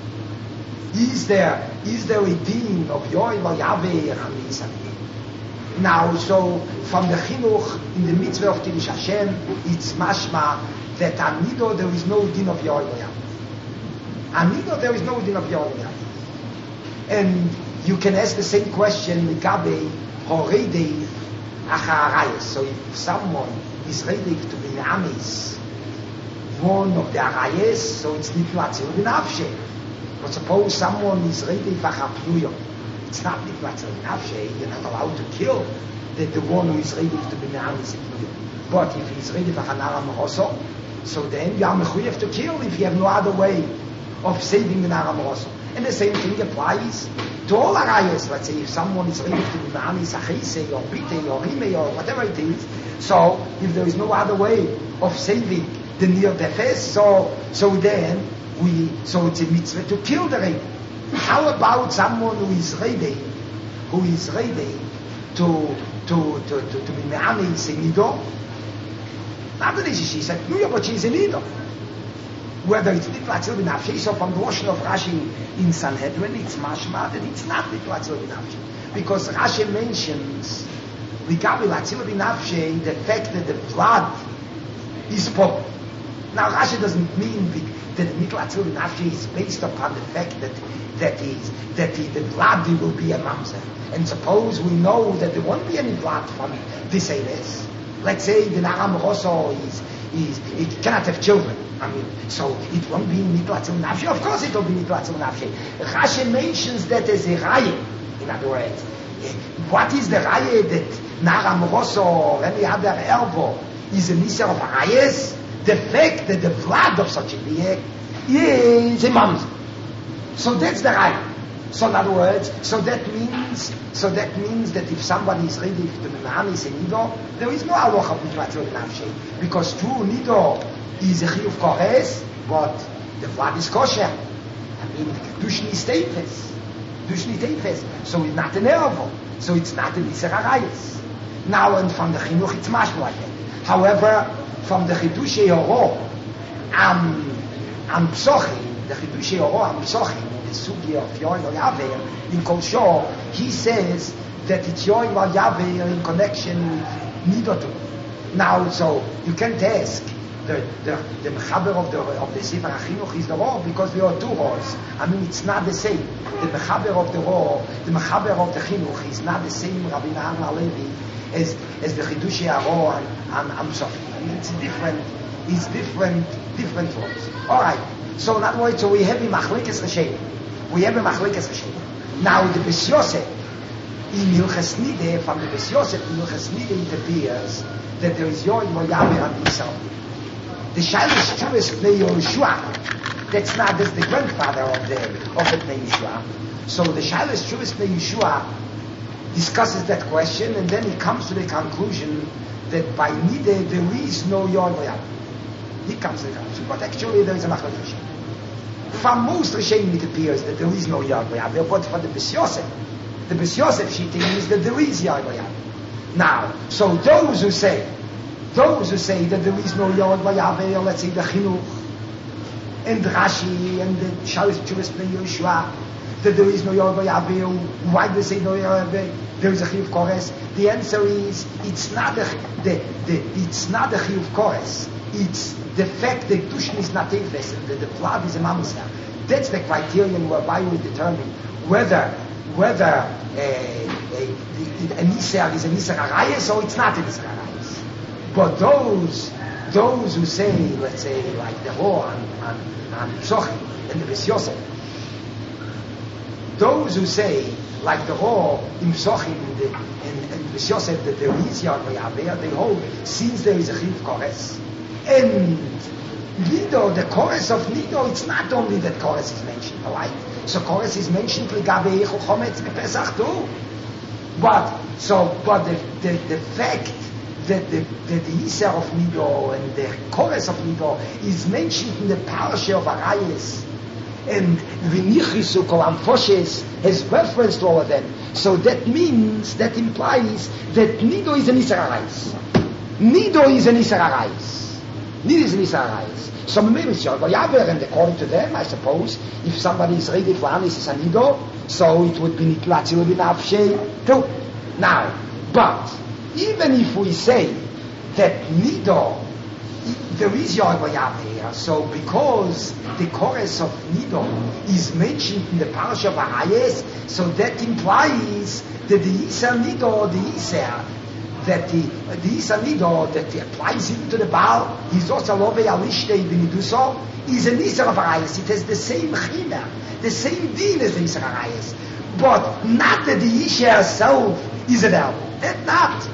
Is there is there a deen of Yoel or Yahweh and Yisrael? Now, so from the chinuch in the mitzvah of Kiddush Hashem, it's mashma that on Nido there is no deen of Yoel or Yahweh. On Nido there is no deen of Yoel or Yahweh. And you can ask the same question Gabe Horedei Acharayas. So if someone is ready to be Amis, one of the Arayas, so it's Nitlatzil B'nafshe. But suppose someone is ready for Chapnuyo. It's not Nitlatzil B'nafshe. You're not allowed to kill the, the one who is ready to be Amis. But if he's ready for Hanara Moroso, so then you are mechuyev to kill if you have no other way of saving the Nara Moroso. And the same thing applies to all Arayas. Let's say if someone is ready to be Amis Achise or Bite or Rime or whatever it is, so if there is no other way of saving the near defes, so so then we so it's a mitzvah to kill the ready. How about someone who is ready, who is ready to to to to, to be me'amis in Nido? Not that she said no, but she's in Nido. Whether it's Nitlatzil B'nafshe, so from the Lashon of Rashi in Sanhedrin, it's mashma that it's not Nitlatzil B'nafshe, because Rashi mentions L'gabi Latzil B'nafshe the fact that the blood is pop. Now Rashi doesn't mean that Nitlatzil B'nafshe is based upon the fact that that is that the, the blood will be a mamzer. And suppose we know that there won't be any blood from this Eres. Let's say the Naram Rosso is is it cannot have children. I mean, so it won't be Nitlatzil B'nafshe. Of course, it will be Nitlatzil B'nafshe. Rashi mentions that as a Raye. In other words, what is the Raye that Naram Rosso or any other elbow is a Nisar of Rayes? The fact that the blood of such a being is a mamzer. So that's the right. So in other words, so that means, so that means that if somebody is ready to be Mahamis in Nido, there is no halacha of Nitlatzil B'nafshe, because true Nido is a chiyuv kores, but the blood is kosher. I mean, dushni teifes, dushni teifes. So it's not an elbow. So it's not an Isser Arayis. Now, and from the chinuch it's mashma like that. However, from the Chidushei Oro am am Psochim, the Chidushei Oro am Psochim, in the Sugi of Yoel Yaver in Kol Shor, he says that it's Yoel Yaver in connection with Nido too. Now, so you can't ask the the the mechaber of the of the Sefer HaChinuch is the Roh because there are two Rohs. I mean, it's not the same. The mechaber of the Roh, the mechaber of the Chinuch is not the same. Rabbi Nahum Halevi as as the Chidushei HaRoh and and Amsofi. I mean, it's different. It's different different Rohs. All right. So in other words, so we have a machlekes Rishonim. We have a machlekes Rishonim. Now the Beis Yosef in Hilchas Nideh, from the Beis Yosef in Hilchas Nideh, it appears that there is Yoed Moyaber and Yisrael. The Shalish Chuvas Bnei Yehoshua, that's not that's the grandfather of the of the Bnei Yehoshua. So the Shalish Chuvas Bnei Yehoshua discusses that question, and then he comes to the conclusion that by Nideh there is no Yoed Moyaber. He comes to the conclusion, but actually there is a Machlekes Rishonim. From most Rishonim it appears that there is no Yoed Moyaber, but for the Beis Yosef, the Beis Yosef Shittim is that there is Yoed Moyaber. Now, so those who say, those who say that there is no Yoed Moyaber, let's say the Chinuch, and Rashi, and the Shalish Chuvas Bnei Yehoshua, that there is no Yoed Moyaber, why do they say no Yoed Moyaber? There is a Chiyuv Kores. The answer is, it's not the, the, the it's not the Chiyuv Kores. It's the fact that Dushin is not Tefes, and that the blood is a Mamzer. That's the criterion whereby we determine whether whether uh, uh, an Isser is an Isser Arayes or it's not an Isser Arayes. But those those who say, let's say, like the Roh and, and, and Psochim and the Beis Yosef, those who say, like the Roh in Psochim and the and, and Beis Yosef, that there is Yoed Moyaber, they hold, since there is a Chiyuv Kores, and Nido, the chorus of Nido, it's not only that chorus is mentioned, right? So chorus is mentioned Ligabe Eichel Chometz B'Pesach too. But so, but the the, the fact that the that the Isser of Nido and the chorus of Nido is mentioned in the parasha of Arayes, and V'Nichisu Kol Amfoshes has reference to all of them. So that means, that implies that Nido is an Isser Arayes. Nido is an Isser Arayes. Nido is an Isser Arayes. So maybe it's Yoed Moyaber, and according to them, I suppose, if somebody is ready for Anis is a Nido, so it would be Nitlatzi would be Nafshei too. Now, but even if we say that Nido, there is Yoed Moyaber, so because the chorus of Nido is mentioned in the parasha of Arayes, so that implies that the Isser Nido, the Isser, that the the Isser Nido that applies even to the Baal, he's also Lovei Alishtei B'Niduso, is an Isser of Arayes. It has the same China, the same Din as the Isser Arayes, but not that the Isha herself is an elbow. That not.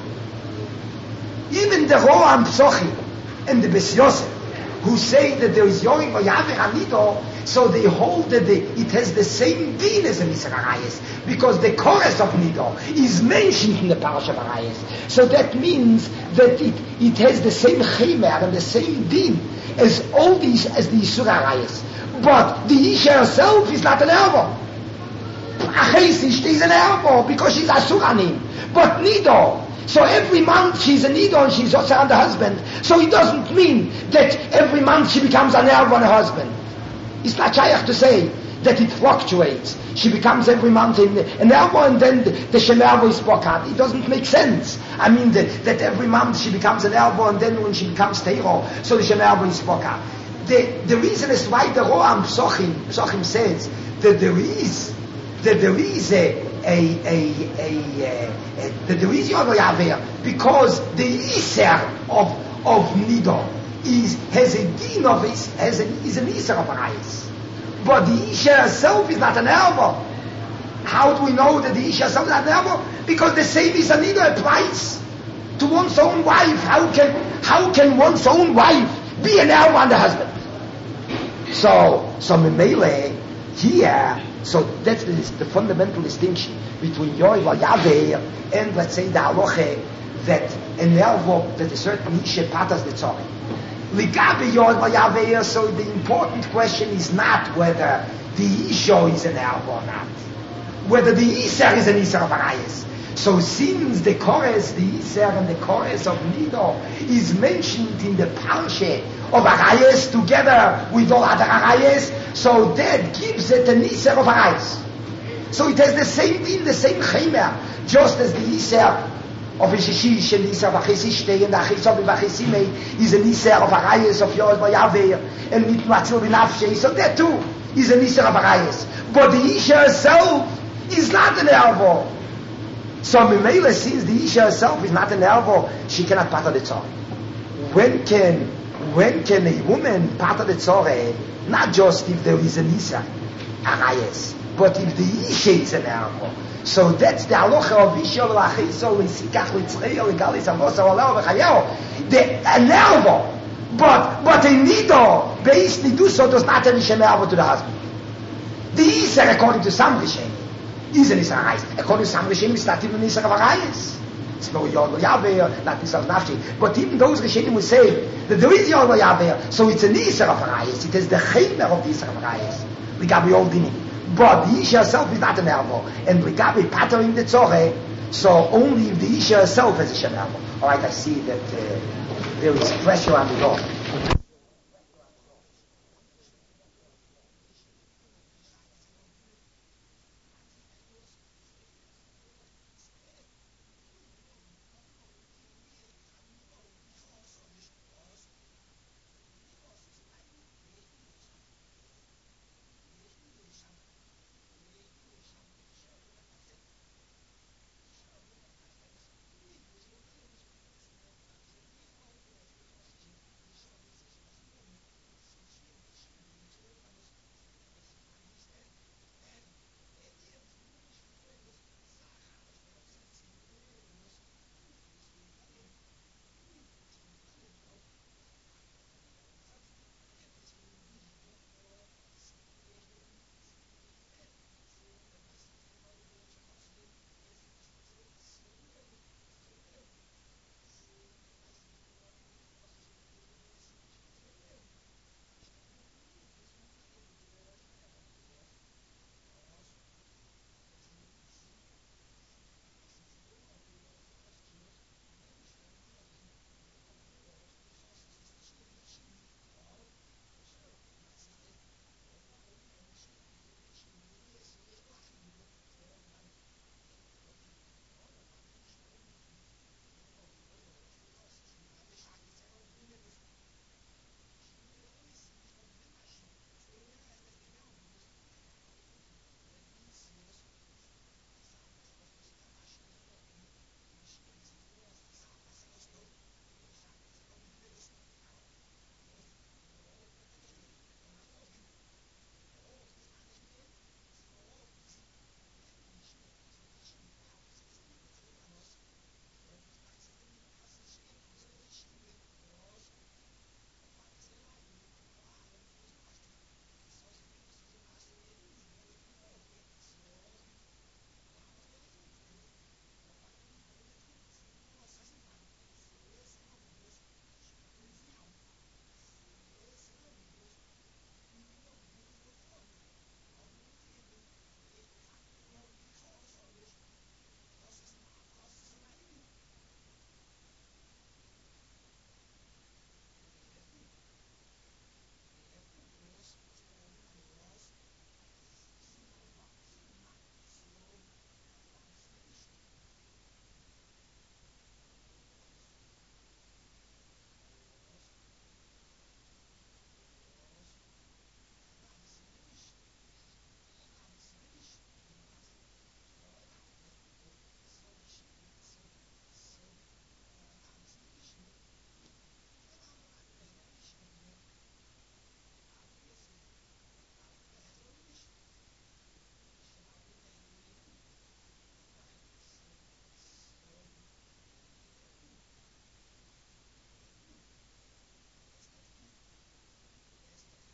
Even the Roh and Psochim and the Beis Yosef, who say that there is Yoed Moyaber and Nido, so they hold that the, it has the same din as an Isser Arayes, because the chorus of Nido is mentioned in the parasha of Arayes. So that means that it, it has the same chimer and the same din as all these as the Isur Arayes. But the Isha herself is not an elbow. Achais is an elbow because she's Asuranim. But Nido, so every month she's a Nido and she's also on the husband. So it doesn't mean that every month she becomes an elbow on her husband. It's not shaykh to say that it fluctuates. She becomes every month in an elbow and then the, the Shem elbow is spokat. It doesn't make sense. I mean that, that every month she becomes an elbow and then when she becomes teiro, so the Shem elbow is spokat. The, the reason is why the Roam Psochim, Psochim says that there is that there is a a a a, a, a that there is Yoed Moyaber because the Isser of of Nido is has a din of is has a, is an Isser of Arayes, but the Isha herself is not an elbow. How do we know that the Isha herself is not an elbow? Because the same Isser Nido applies to one's own wife. How can how can one's own wife be an elbow on the husband? So so Memele here. So that's the, the fundamental distinction between Yoed Moyaber and, let's say, the halacha that an elbow, that a certain Isha patas the tzori. Ligabe Yoed Moyaber, so the important question is not whether the Isha is an elbow or not, whether the Isser is an Isser of Arayes. So since the chorus, the Isser and the chorus of Nido is mentioned in the parsha of Arayes together with all other Arayes, so that gives it an Isser of Arayes. So it has the same thing, the same chimer, just as the Isser Of his shish and Nisa Vachisi and the Chisobi Vachisime is a Nisa of Arayas of yours by Yahweh and mit Matzil Binafshe. So that too is a Nisa of Arayas. But the Isha herself is not an Ervo. So Mimela, since the Isha herself is not an Ervo, she cannot part of the Tzor. When can when can a woman part of the Tzor? Not just if there is a Nisa Arayas, but if the Isha is an Ervo. So that's the halacha of Isha l'achisa l'sikach l'tzreya l'galis avosa l'aleh v'chayel. The an ervo, but but a nido beis niduso does not have an ervo to the husband. The Isha, according to some Rishonim, is an Isha Arayis. According to some Rishonim, it's not even an Isha of Arayis. It's no Yod Yahweh, not Isha of Nafshi. But even those Rishonim will say that there is Yod Yahweh, so it's an Isha of Arayis. It is the chaymer of the Isha of Arayis. We got the old dinim. But the Isha herself is not an ervo, and we got pattering the tzore. So only if the Isha herself is a shem ervo. All right, I see that uh, there is pressure on the door.